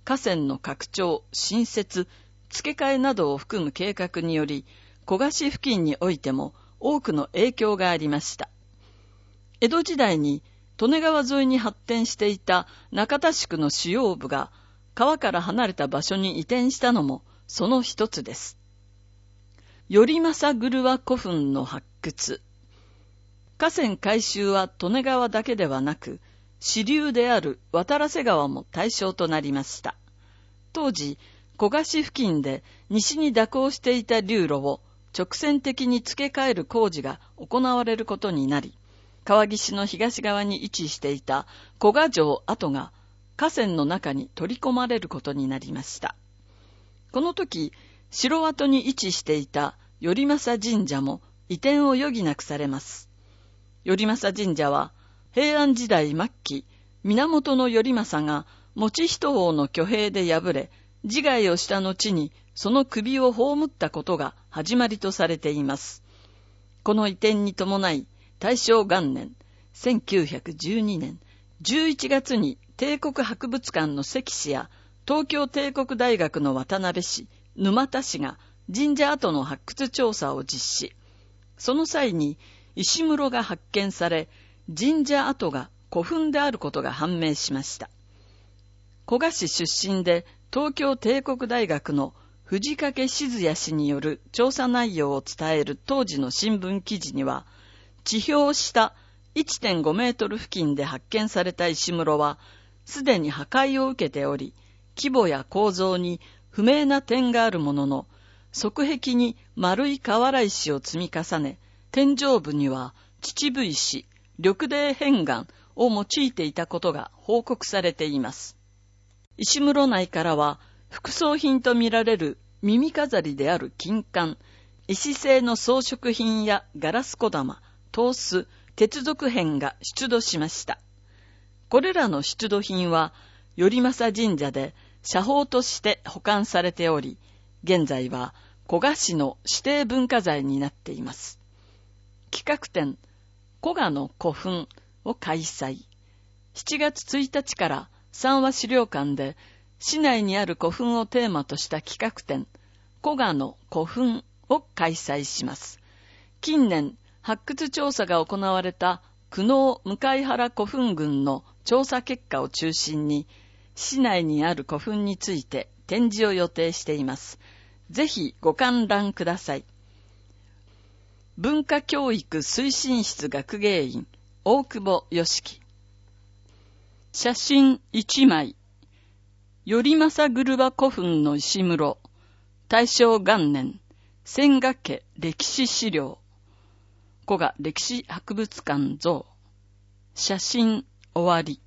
河川の拡張、新設、付け替えなどを含む計画により、古河市付近においても多くの影響がありました。江戸時代に利根川沿いに発展していた中田宿の主要部が川から離れた場所に移転したのもその一つです。頼政車古墳の発掘。河川改修は利根川だけではなく、支流である渡良瀬川も対象となりました。当時、古河市付近で西に蛇行していた流路を直線的に付け替える工事が行われることになり、川岸の東側に位置していた古河城跡が河川の中に取り込まれることになりました。この時、城跡に位置していた頼政神社も移転を余儀なくされます。頼政神社は平安時代末期、源頼政が以仁王の挙兵で敗れ、自害をした後にその首を葬ったことが始まりとされています。この移転に伴い、大正元年、せんきゅうひゃくじゅうにねんじゅういちがつに帝国博物館の関氏や東京帝国大学の渡辺氏、沼田氏が神社跡の発掘調査を実施。その際に石室が発見され、神社跡が古墳であることが判明しました。古河市出身で東京帝国大学の藤掛静也氏による調査内容を伝える当時の新聞記事には、地表下 いってんご メートル付近で発見された石室は、すでに破壊を受けており、規模や構造に不明な点があるものの、側壁に丸い瓦石を積み重ね、天井部には秩父石、緑泥片岩を用いていたことが報告されています。石室内からは、副葬品とみられる耳飾りである金冠、石製の装飾品やガラス小玉、刀子、鉄属片が出土しました。これらの出土品は、頼政神社で社宝として保管されており、現在は古河市の指定文化財になっています。企画展、古河の古墳を開催。しちがつついたちから三和資料館で市内にある古墳をテーマとした企画展、古河の古墳を開催します。近年、発掘調査が行われた久能向原古墳群の調査結果を中心に、市内にある古墳について展示を予定しています。ぜひご観覧ください。文化教育推進室学芸員、大久保良樹。写真いちまい。頼政車古墳の石室。大正元年。千賀家歴史資料。古河歴史博物館像。写真終わり。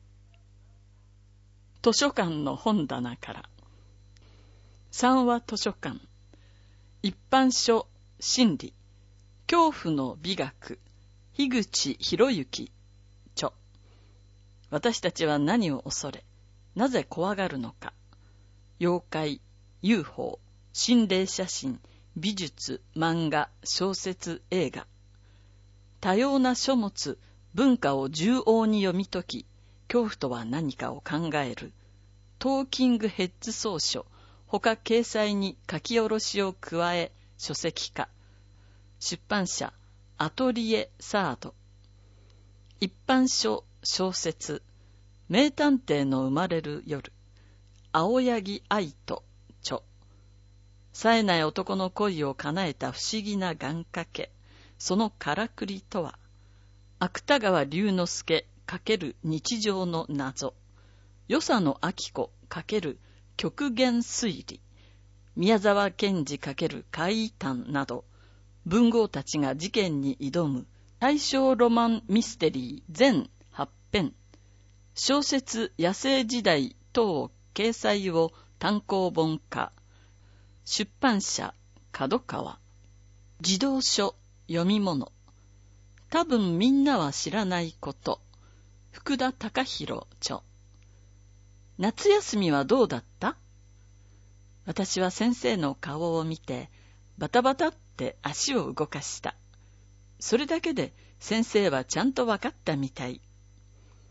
図書館の本棚から。三和図書館。一般書心理。恐怖の美学。樋口博之。著。私たちは何を恐れ、なぜ怖がるのか。妖怪、ユーフォー、心霊写真、美術、漫画、小説、映画。多様な書物、文化を縦横に読み解き、恐怖とは何かを考える。トーキングヘッズ総書、他掲載に書き下ろしを加え、書籍化。出版社、アトリエサード。一般書、小説、名探偵の生まれる夜。青柳愛と著。冴えない男の恋を叶えた不思議な願掛け。そのからくりとは。芥川龍之介×日常の謎。与謝野明子×極限推理。宮沢賢治×怪異譚など、文豪たちが事件に挑む大正ロマンミステリー全はっぺん。小説野生時代等掲載を単行本化。出版社角川。児童書読み物。多分みんなは知らないこと。福田隆弘著。夏休みはどうだった？私は先生の顔を見て、バタバタって足を動かした。それだけで先生はちゃんとわかったみたい。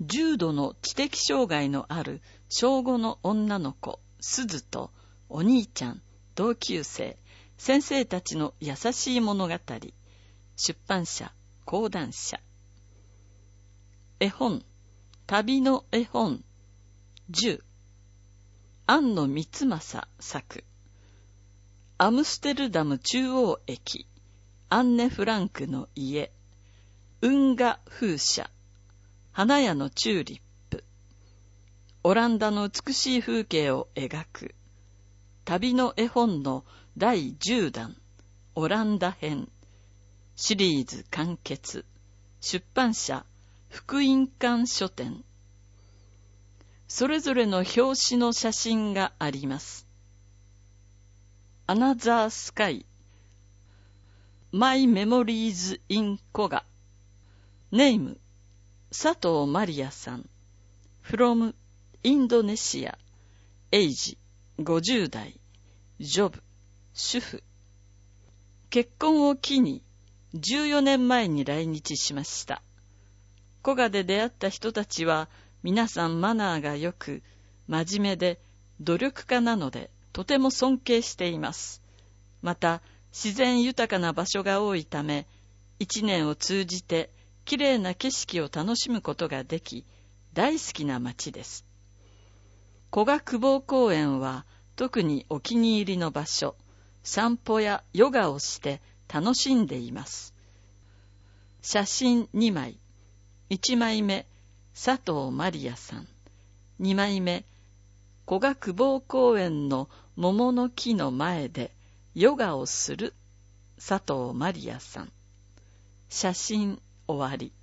重度の知的障害のある小ごの女の子、すずとお兄ちゃん、同級生、先生たちの優しい物語。出版社、講談社。絵本、旅の絵本、じゅう。庵野光政作。アムステルダム中央駅、アンネ・フランクの家、運河風車、花屋のチューリップ、オランダの美しい風景を描く、旅の絵本のだいじゅうだん、オランダ編、シリーズ完結、出版社、福音館書店。それぞれの表紙の写真があります。アナザースカイ、マイメモリーズインコガ、ネーム、佐藤マリアさん、from インドネシア、エイジ、ごじゅうだい、ジョブ、主婦。結婚を機にじゅうよねんまえに来日しました。古賀で出会った人たちは皆さんマナーが良く、真面目で努力家なのでとても尊敬しています。また、自然豊かな場所が多いため、一年を通じてきれいな景色を楽しむことができ、大好きな町です。古賀久保公園は特にお気に入りの場所、散歩やヨガをして楽しんでいます。写真にまい。いちまいめ、佐藤マリアさん。にまいめ、古賀久保公園の桃の木の前でヨガをする佐藤マリアさん。写真終わり。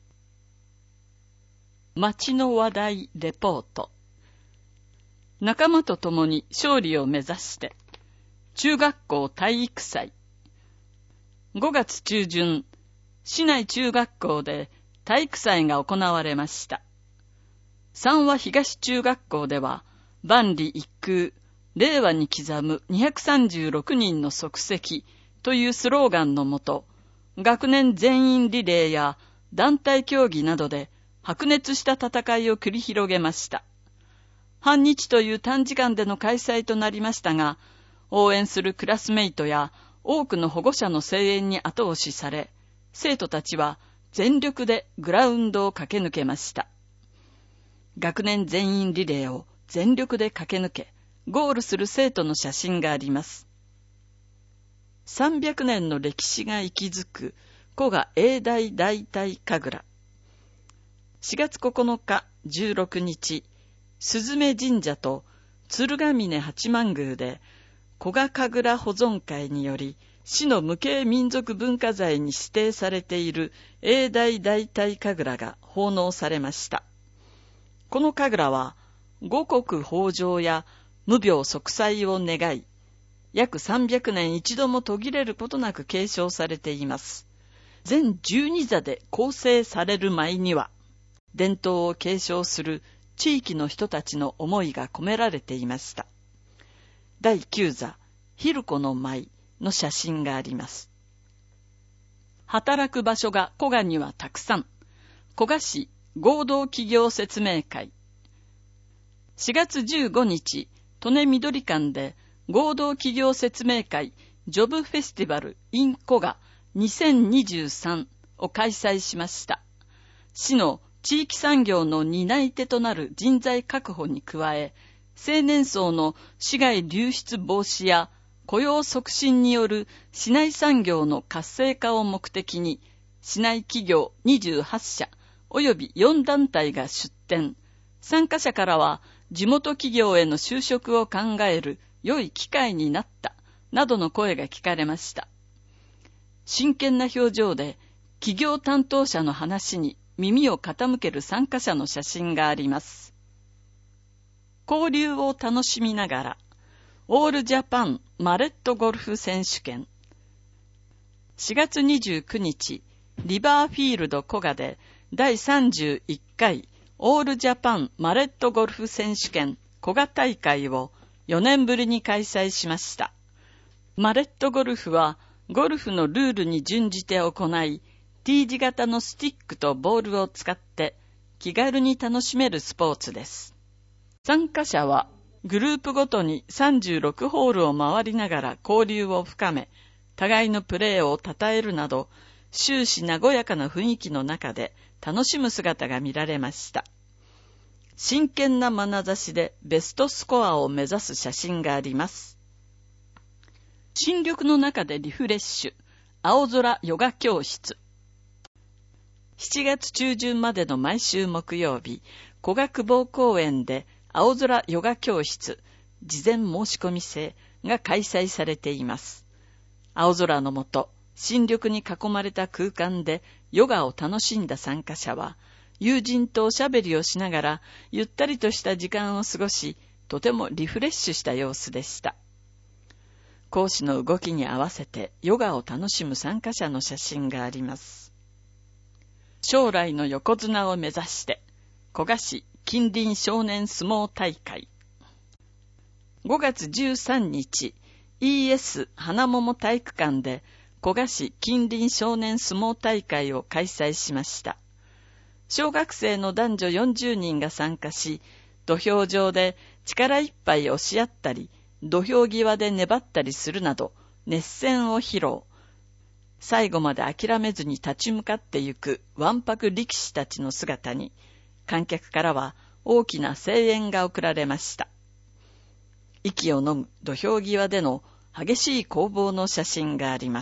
町の話題レポート。仲間と共に勝利を目指して中学校体育祭。ごがつちゅうじゅん、市内中学校で体育祭が行われました。三和東中学校では、万里一空、令和に刻むにひゃくさんじゅうろくにんの足跡というスローガンのもと、学年全員リレーや団体競技などで白熱した戦いを繰り広げました。半日という短時間での開催となりましたが、応援するクラスメイトや多くの保護者の声援に後押しされ、生徒たちは全力でグラウンドを駆け抜けました。学年全員リレーを全力で駆け抜け、ゴールする生徒の写真があります。さんびゃくねんの歴史が息づく古賀永大大隊神楽。しがつここのか、じゅうろくにち、鈴目神社と鶴ヶ峰八幡宮で古賀神楽保存会により市の無形民族文化財に指定されている永大大隊神楽が奉納されました。この神楽は五穀豊穣や無病息災を願い、約さんびゃくねん一度も途切れることなく継承されています。全じゅうにざで構成される舞には、伝統を継承する地域の人たちの思いが込められていました。だいきゅうざ、ひるこの舞の写真があります。働く場所が古賀にはたくさん。古賀市合同企業説明会。しがつじゅうごにち、利根緑館で合同企業説明会ジョブフェスティバル in 古賀にせんにじゅうさんを開催しました。市の地域産業の担い手となる人材確保に加え、青年層の市外流出防止や雇用促進による市内産業の活性化を目的に、市内企業にじゅうはっしゃ及びよんだんたいが出展。参加者からは、地元企業への就職を考える良い機会になった、などの声が聞かれました。真剣な表情で、企業担当者の話に耳を傾ける参加者の写真があります。交流を楽しみながら、オールジャパンマレットゴルフ選手権。しがつにじゅうくにち、リバーフィールド古賀でだいさんじゅういっかいオールジャパンマレットゴルフ選手権古賀大会をよねんぶりに開催しました。マレットゴルフはゴルフのルールに準じて行い、T 字型のスティックとボールを使って気軽に楽しめるスポーツです。参加者はグループごとにさんじゅうろくホールを回りながら交流を深め、互いのプレーを称えるなど、終始和やかな雰囲気の中で楽しむ姿が見られました。真剣な眼差しでベストスコアを目指す写真があります。新緑の中でリフレッシュ、青空ヨガ教室。しちがつ中旬までの毎週木曜日、古学坊公園で青空ヨガ教室、事前申し込み制が開催されています。青空の下、新緑に囲まれた空間でヨガを楽しんだ参加者は、友人とおしゃべりをしながらゆったりとした時間を過ごし、とてもリフレッシュした様子でした。講師の動きに合わせてヨガを楽しむ参加者の写真があります。将来の横綱を目指して、古賀市近隣少年相撲大会。ごがつじゅうさんにち、イーエス 花桃体育館で古賀市近隣少年相撲大会を開催しました。小学生の男女よんじゅうにんが参加し、土俵上で力いっぱい押し合ったり、土俵際で粘ったりするなど、熱戦を披露。最後まで諦めずに立ち向かってゆくわんぱく力士たちの姿に、観客からは大きな声援が送られました。息を飲む土俵際での激しい攻防の写真があります。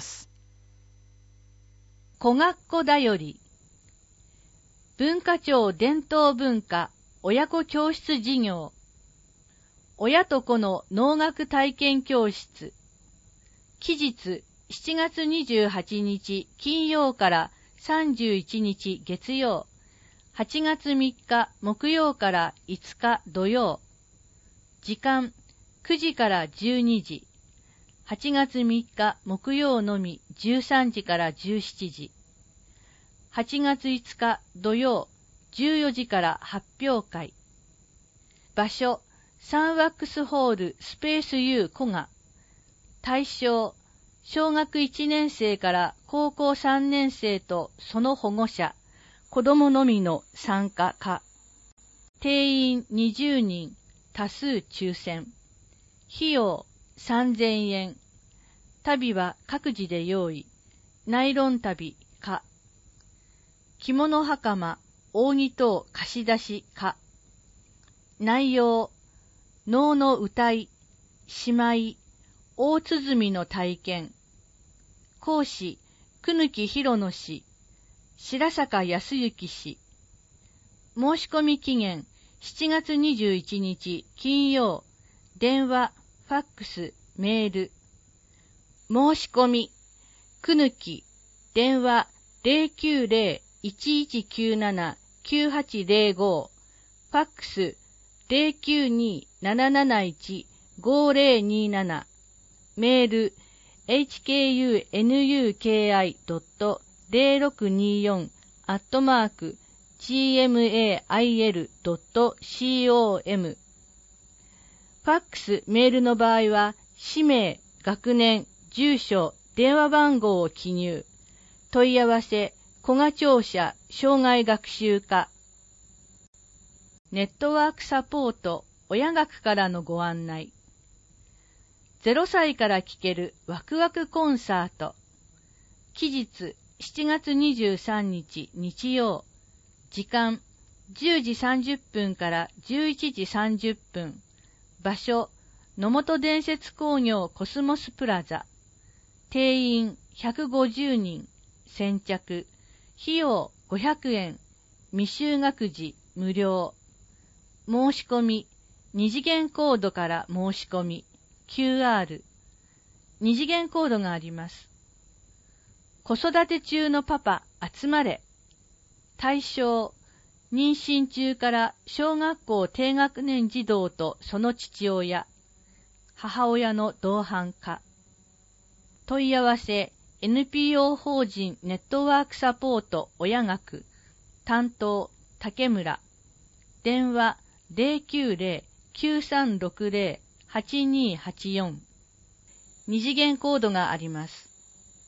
小学校だより文化庁伝統文化親子教室事業、親と子の能楽体験教室。期日しちがつにじゅうはちにち金曜からさんじゅういちにち月曜、はちがつみっか木曜からいつか土曜。時間くじからじゅうにじ。はちがつみっか木曜のみじゅうさんじからじゅうしちじ。はちがついつか土曜じゅうよじから発表会。場所サンワックスホールスペース U 古賀。対象小学いちねんせいから高校さんねんせいとその保護者、子供のみの参加可。定員にじゅうにん、多数抽選。費用さんぜんえん。旅は各自で用意。ナイロン旅可。着物袴、扇等貸し出し可。内容、能の歌い、姉妹、大鼓の体験。講師、久貫博野氏、白坂康之氏。申し込み期限、しちがつにじゅういちにち金曜。電話、ファックス、メール。申し込み、久貫、電話 ゼロきゅうゼロ いちいちきゅうなな きゅうはちゼロご、ファックス ゼロきゅうに なななないち ごゼロになな、メール エイチケーユーエヌユーケーアイドットゼロろくによん アットマーク ジーエムエーアイエルドットコム。ファックス、メールの場合は、氏名、学年、住所、電話番号を記入。問い合わせ、古賀庁舎、障害学習課。ネットワークサポート、親学からのご案内。ゼロさいから聴けるワクワクコンサート。期日、しちがつにじゅうさんにち日曜。時間、じゅうじさんじゅっぷんからじゅういちじさんじゅっぷん。場所、野本伝説工業コスモスプラザ。定員ひゃくごじゅうにん。先着。費用ごひゃくえん。未就学児無料。申し込み。二次元コードから申し込み。キューアール。二次元コードがあります。子育て中のパパ集まれ。対象。妊娠中から小学校低学年児童とその父親。母親の同伴か。問い合わせ エヌピーオー 法人ネットワークサポート親学担当竹村。電話 ゼロきゅうゼロ きゅうさんろくゼロ はちにはちよん。二次元コードがあります。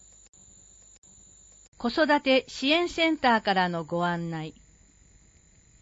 子育て支援センターからのご案内。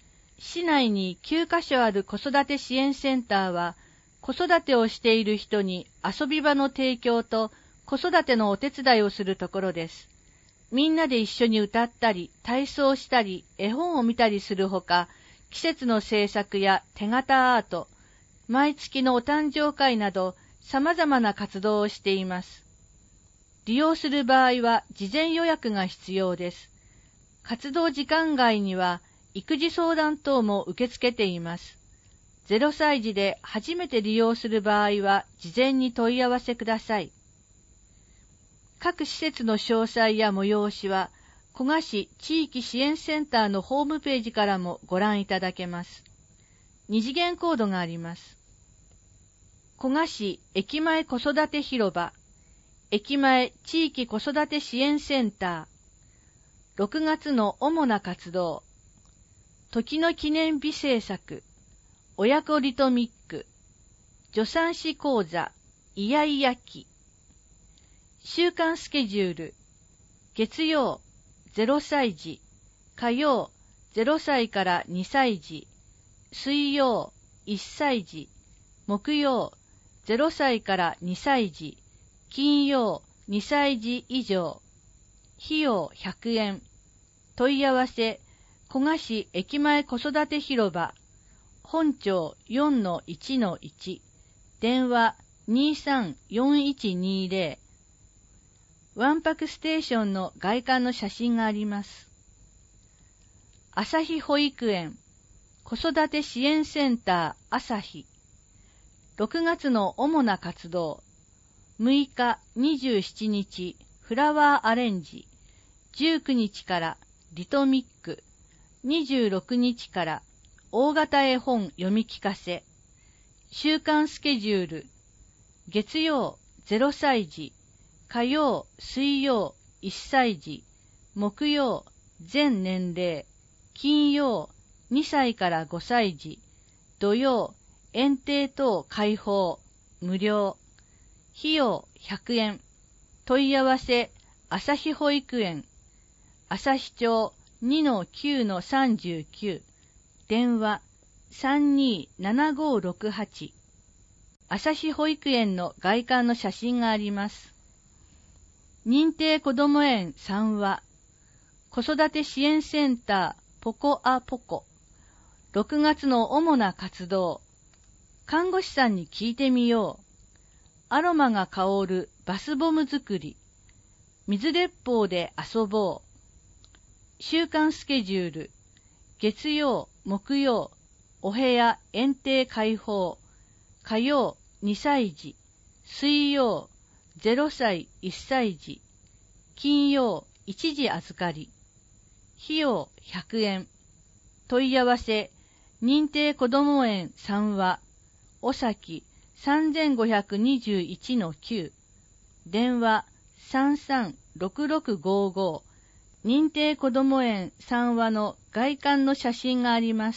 市内にきゅうカ所ある子育て支援センターは、子育てをしている人に遊び場の提供と子育てのお手伝いをするところです。みんなで一緒に歌ったり、体操したり、絵本を見たりするほか、季節の制作や手形アート、毎月のお誕生会など、様々な活動をしています。利用する場合は事前予約が必要です。活動時間外には育児相談等も受け付けています。ゼロさい児で初めて利用する場合は事前に問い合わせください。各施設の詳細や催しは、古河市地域支援センターのホームページからもご覧いただけます。二次元コードがあります。古河市駅前子育て広場、駅前地域子育て支援センター、ろくがつの主な活動、時の記念日制作、親子リトミック、助産師講座、イヤイヤ期、週間スケジュール、月曜、ゼロさい児、火曜、ゼロさいからにさい児、水曜、いっさい児、木曜、ゼロさいからにさい児、金曜、にさい児以上、費用ひゃくえん、問い合わせ、古河市駅前子育て広場、本町 よんのいちのいち、電話 にさんよんいちにゼロ、わんぱくステーションの外観の写真があります。朝日保育園、子育て支援センター朝日、ろくがつの主な活動、むいか、にじゅうしちにち、フラワーアレンジ、じゅうくにちからリトミック、にじゅうろくにちから大型絵本読み聞かせ、週間スケジュール、月曜ゼロさい児、火曜、水曜いっさい児、木曜全年齢、金曜にさいからごさい児、土曜園庭等開放、無料、費用ひゃくえん、問い合わせ、朝日保育園、朝日町 にのきゅうのさんじゅうきゅう、電話 さんにーななごーろくはち、朝日保育園の外観の写真があります。認定こども園さんわ、子育て支援センターポコアポコ、ろくがつの主な活動、看護師さんに聞いてみよう、アロマが香るバスボム作り、水鉄砲で遊ぼう、週間スケジュール、月曜、木曜、お部屋園庭開放、火曜、にさい児、水曜、ゼロさい、いっさい児、金曜、一時預かり、費用ひゃくえん、問い合わせ、認定こども園さんわ、おさき さんごにいちのきゅう、電話 さんさんろくろくごーごー、認定こども園さんわの外観の写真があります。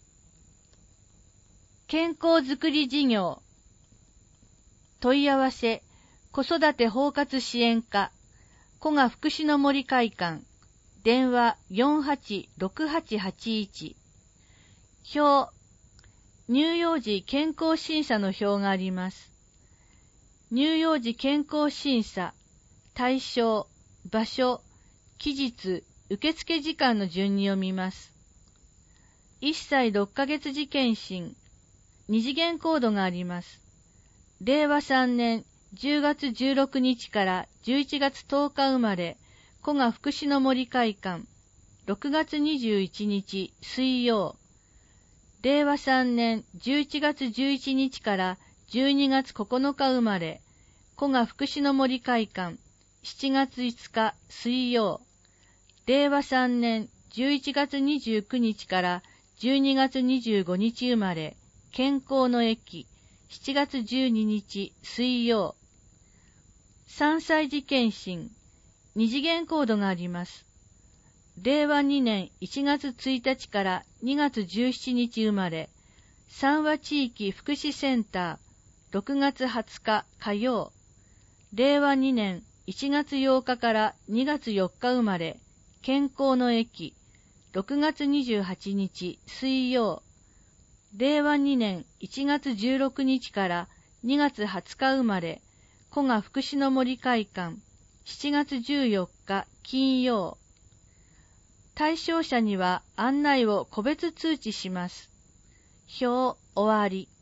健康づくり事業、問い合わせ、子育て包括支援課、古河福祉の森会館、電話 よんはちろくはちはちいち、表、乳幼児健康審査の表があります。乳幼児健康審査、対象、場所、期日、受付時間の順に読みます。いっさいろっかげつ時検診、二次元コードがあります。れいわさんねんじゅうがつじゅうろくにちからじゅういちがつとおか生まれ、古河福祉の森会館、ろくがつにじゅういちにち水曜、れいわさんねんじゅういちがつじゅういちにちからじゅうにがつここのか生まれ、古河福祉の森会館、しちがついつか水曜、れいわさんねんじゅういちがつにじゅうくにちからじゅうにがつにじゅうごにち生まれ、健康の駅、しちがつじゅうににち水曜、さんさい児検診、二次元コードがあります。れいわにねんいちがつついたちからにがつじゅうしちにち生まれ、三和地域福祉センター、ろくがつはつか火曜、れいわにねんいちがつようかからにがつよっか生まれ、健康の駅、 ろくがつにじゅうはちにち水曜、れいわにねんいちがつじゅうろくにちからにがつはつか生まれ、古賀福祉の森会館、しちがつじゅうよっか金曜。対象者には案内を個別通知します。表終わり。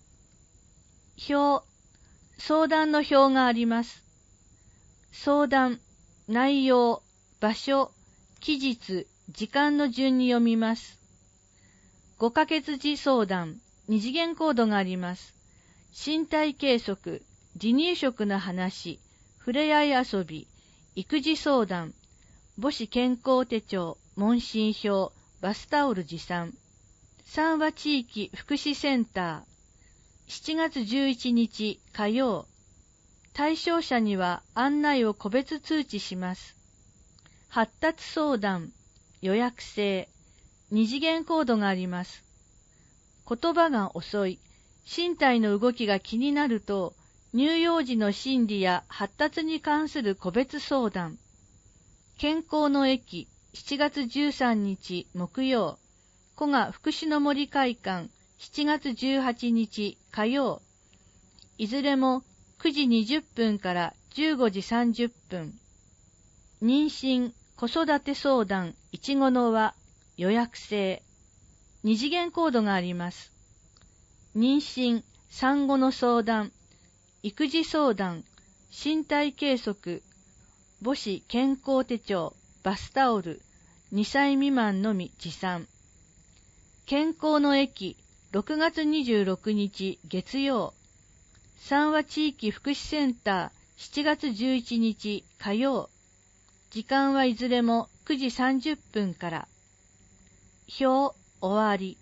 表、相談の表があります。相談、内容、場所、期日、時間の順に読みます。ごかげつ時相談、二次元コードがあります。身体計測、離乳食の話、触れ合い遊び、育児相談、母子健康手帳、問診票、バスタオル持参。三和地域福祉センター、しちがつじゅういちにち火曜。対象者には案内を個別通知します。発達相談、予約制、二次元コードがあります。言葉が遅い、身体の動きが気になると、乳幼児の心理や発達に関する個別相談。健康の駅、しちがつじゅうさんにち木曜。古賀福祉の森会館、しちがつじゅうはちにち火曜。いずれもくじにじゅっぷんからじゅうごじさんじゅっぷん。妊娠、子育て相談、いちごの輪、予約制。二次元コードがあります。妊娠、産後の相談、育児相談、身体計測、母子健康手帳、バスタオル、にさい未満のみ持参。健康の駅、ろくがつにじゅうろくにち月曜。三和地域福祉センター、しちがつじゅういちにち火曜。時間はいずれもくじさんじゅっぷんから。表終わり。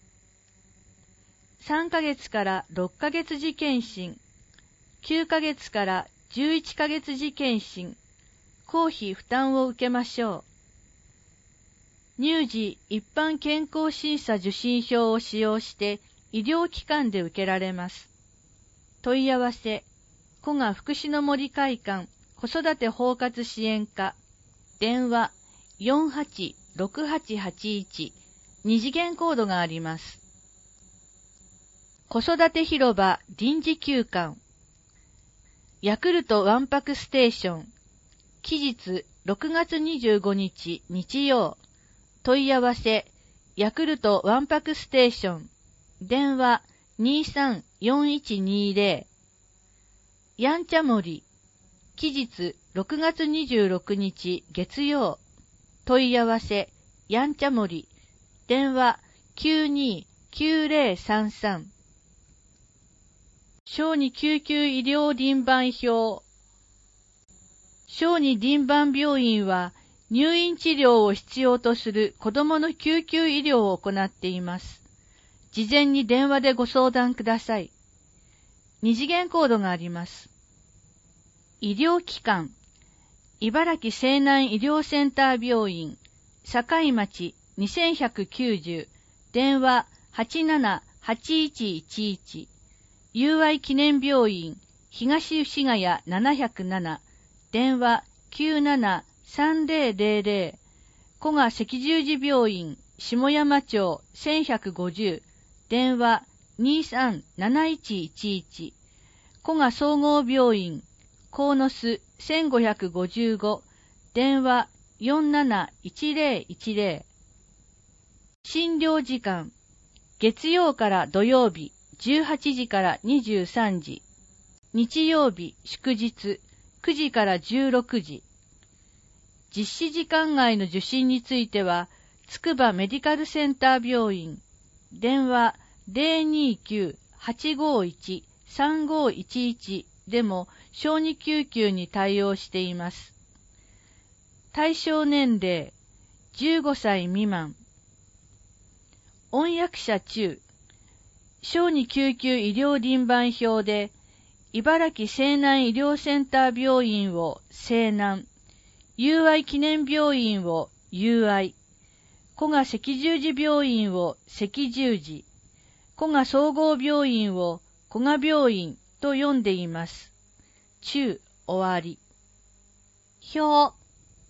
さんかげつからろっかげつ時検診、きゅうかげつからじゅういっかげつ時検診、公費負担を受けましょう。乳児一般健康審査受診票を使用して医療機関で受けられます。問い合わせ、古賀福祉の森会館子育て包括支援課、電話 よんはちろくはちはちいち、二次元コードがあります。子育て広場臨時休館、ヤクルトわんぱくステーション、期日ろくがつにじゅうごにち日曜。問い合わせ、ヤクルトわんぱくステーション、電話 にさんよんいちにぜろ。やんちゃ森、期日ろくがつにじゅうろくにち月曜。問い合わせ、やんちゃ森、電話 きゅうにきゅうぜろさんさん。小児救急医療輪番表。小児輪番病院は入院治療を必要とする子どもの救急医療を行っています。事前に電話でご相談ください。二次元コードがあります。医療機関、茨城西南医療センター病院、境町にせんひゃくきゅうじゅう、電話 はちななはちいちいちいち。友愛記念病院、東牛ヶ谷ななひゃくなな、電話 きゅうななさんぜろぜろぜろ。古賀赤十字病院、下山町せんひゃくごじゅう、電話にさんなないちいちいち。古賀総合病院、鴻巣せんごひゃくごじゅうご、電話よんなないちぜろいちぜろ。診療時間、月曜から土曜日じゅうはちじからにじゅうさんじ、日曜日祝日くじからじゅうろくじ。実施時間外の受診については、つくばメディカルセンター病院、電話 ぜろにきゅうはちごいちさんごいちいち でも小児救急に対応しています。対象年齢じゅうごさい未満。音訳者中、小児救急医療輪番表で、茨城西南医療センター病院を西南、友愛記念病院を友愛、古賀赤十字病院を赤十字、古賀総合病院を古賀病院と読んでいます。中終わり。表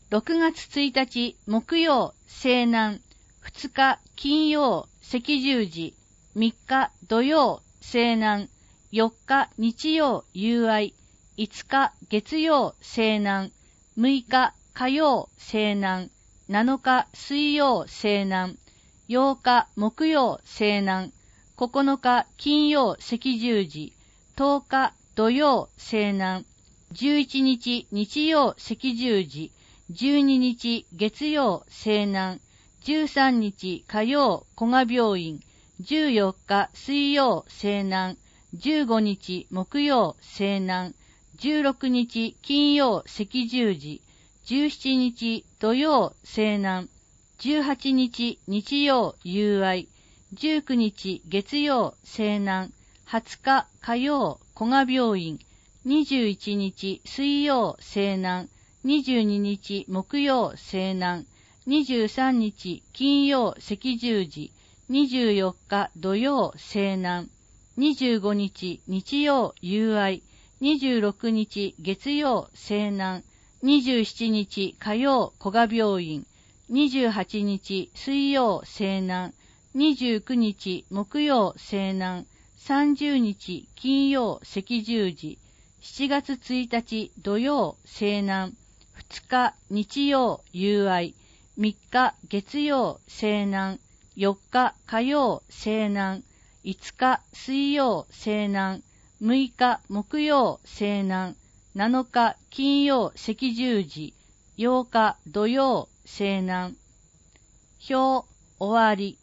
ろくがつついたち木曜、西南。ふつか金曜、赤十字。みっか土曜、西南。よっか日曜、友愛。いつか月曜、西南。むいか火曜、西南。なのか水曜、西南。ようか木曜、西南。ここのか金曜、赤十字。とおか土曜、西南。じゅういちにち日曜、赤十字。じゅうににち月曜、西南。じゅうさんにち火曜、古賀病院。じゅうよっか水曜、西南。じゅうごにち木曜、西南。じゅうろくにち金曜、赤十字。じゅうしちにち土曜、西南。じゅうはちにち日曜、友愛。じゅうくにち月曜、西南。はつか火曜、古賀病院。にじゅういちにち水曜、西南。にじゅうににち木曜、西南。にじゅうさんにち金曜、赤十字。にじゅうよっか土曜、西南。にじゅうごにち日曜、友愛。にじゅうろくにち月曜、西南。にじゅうしちにち火曜、古賀病院。にじゅうはちにち水曜、西南。にじゅうくにち木曜、西南。さんじゅうにち金曜、赤十字。しちがつついたち土曜、西南。ふつか日曜、友愛。みっか月曜、西南。よっか火曜、西南。いつか水曜、西南。むいか木曜、西南。なのか金曜、赤十字。ようか土曜、西南。表、終わり。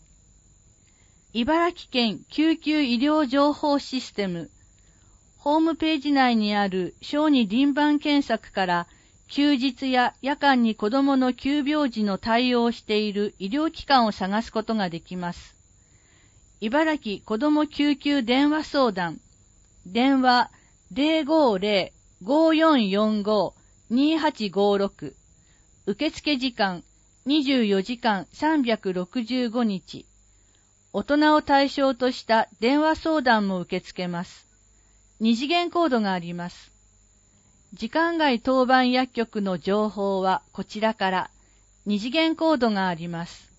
茨城県救急医療情報システム。ホームページ内にある小児輪番検索から休日や夜間に子どもの急病時の対応をしている医療機関を探すことができます。茨城子ども救急電話相談。電話 ゼロごゼロ ごよんよんご にはちごろく。受付時間にじゅうよじかんさんびゃくろくじゅうごにち。大人を対象とした電話相談も受け付けます。二次元コードがあります。時間外当番薬局の情報はこちらから。二次元コードがあります。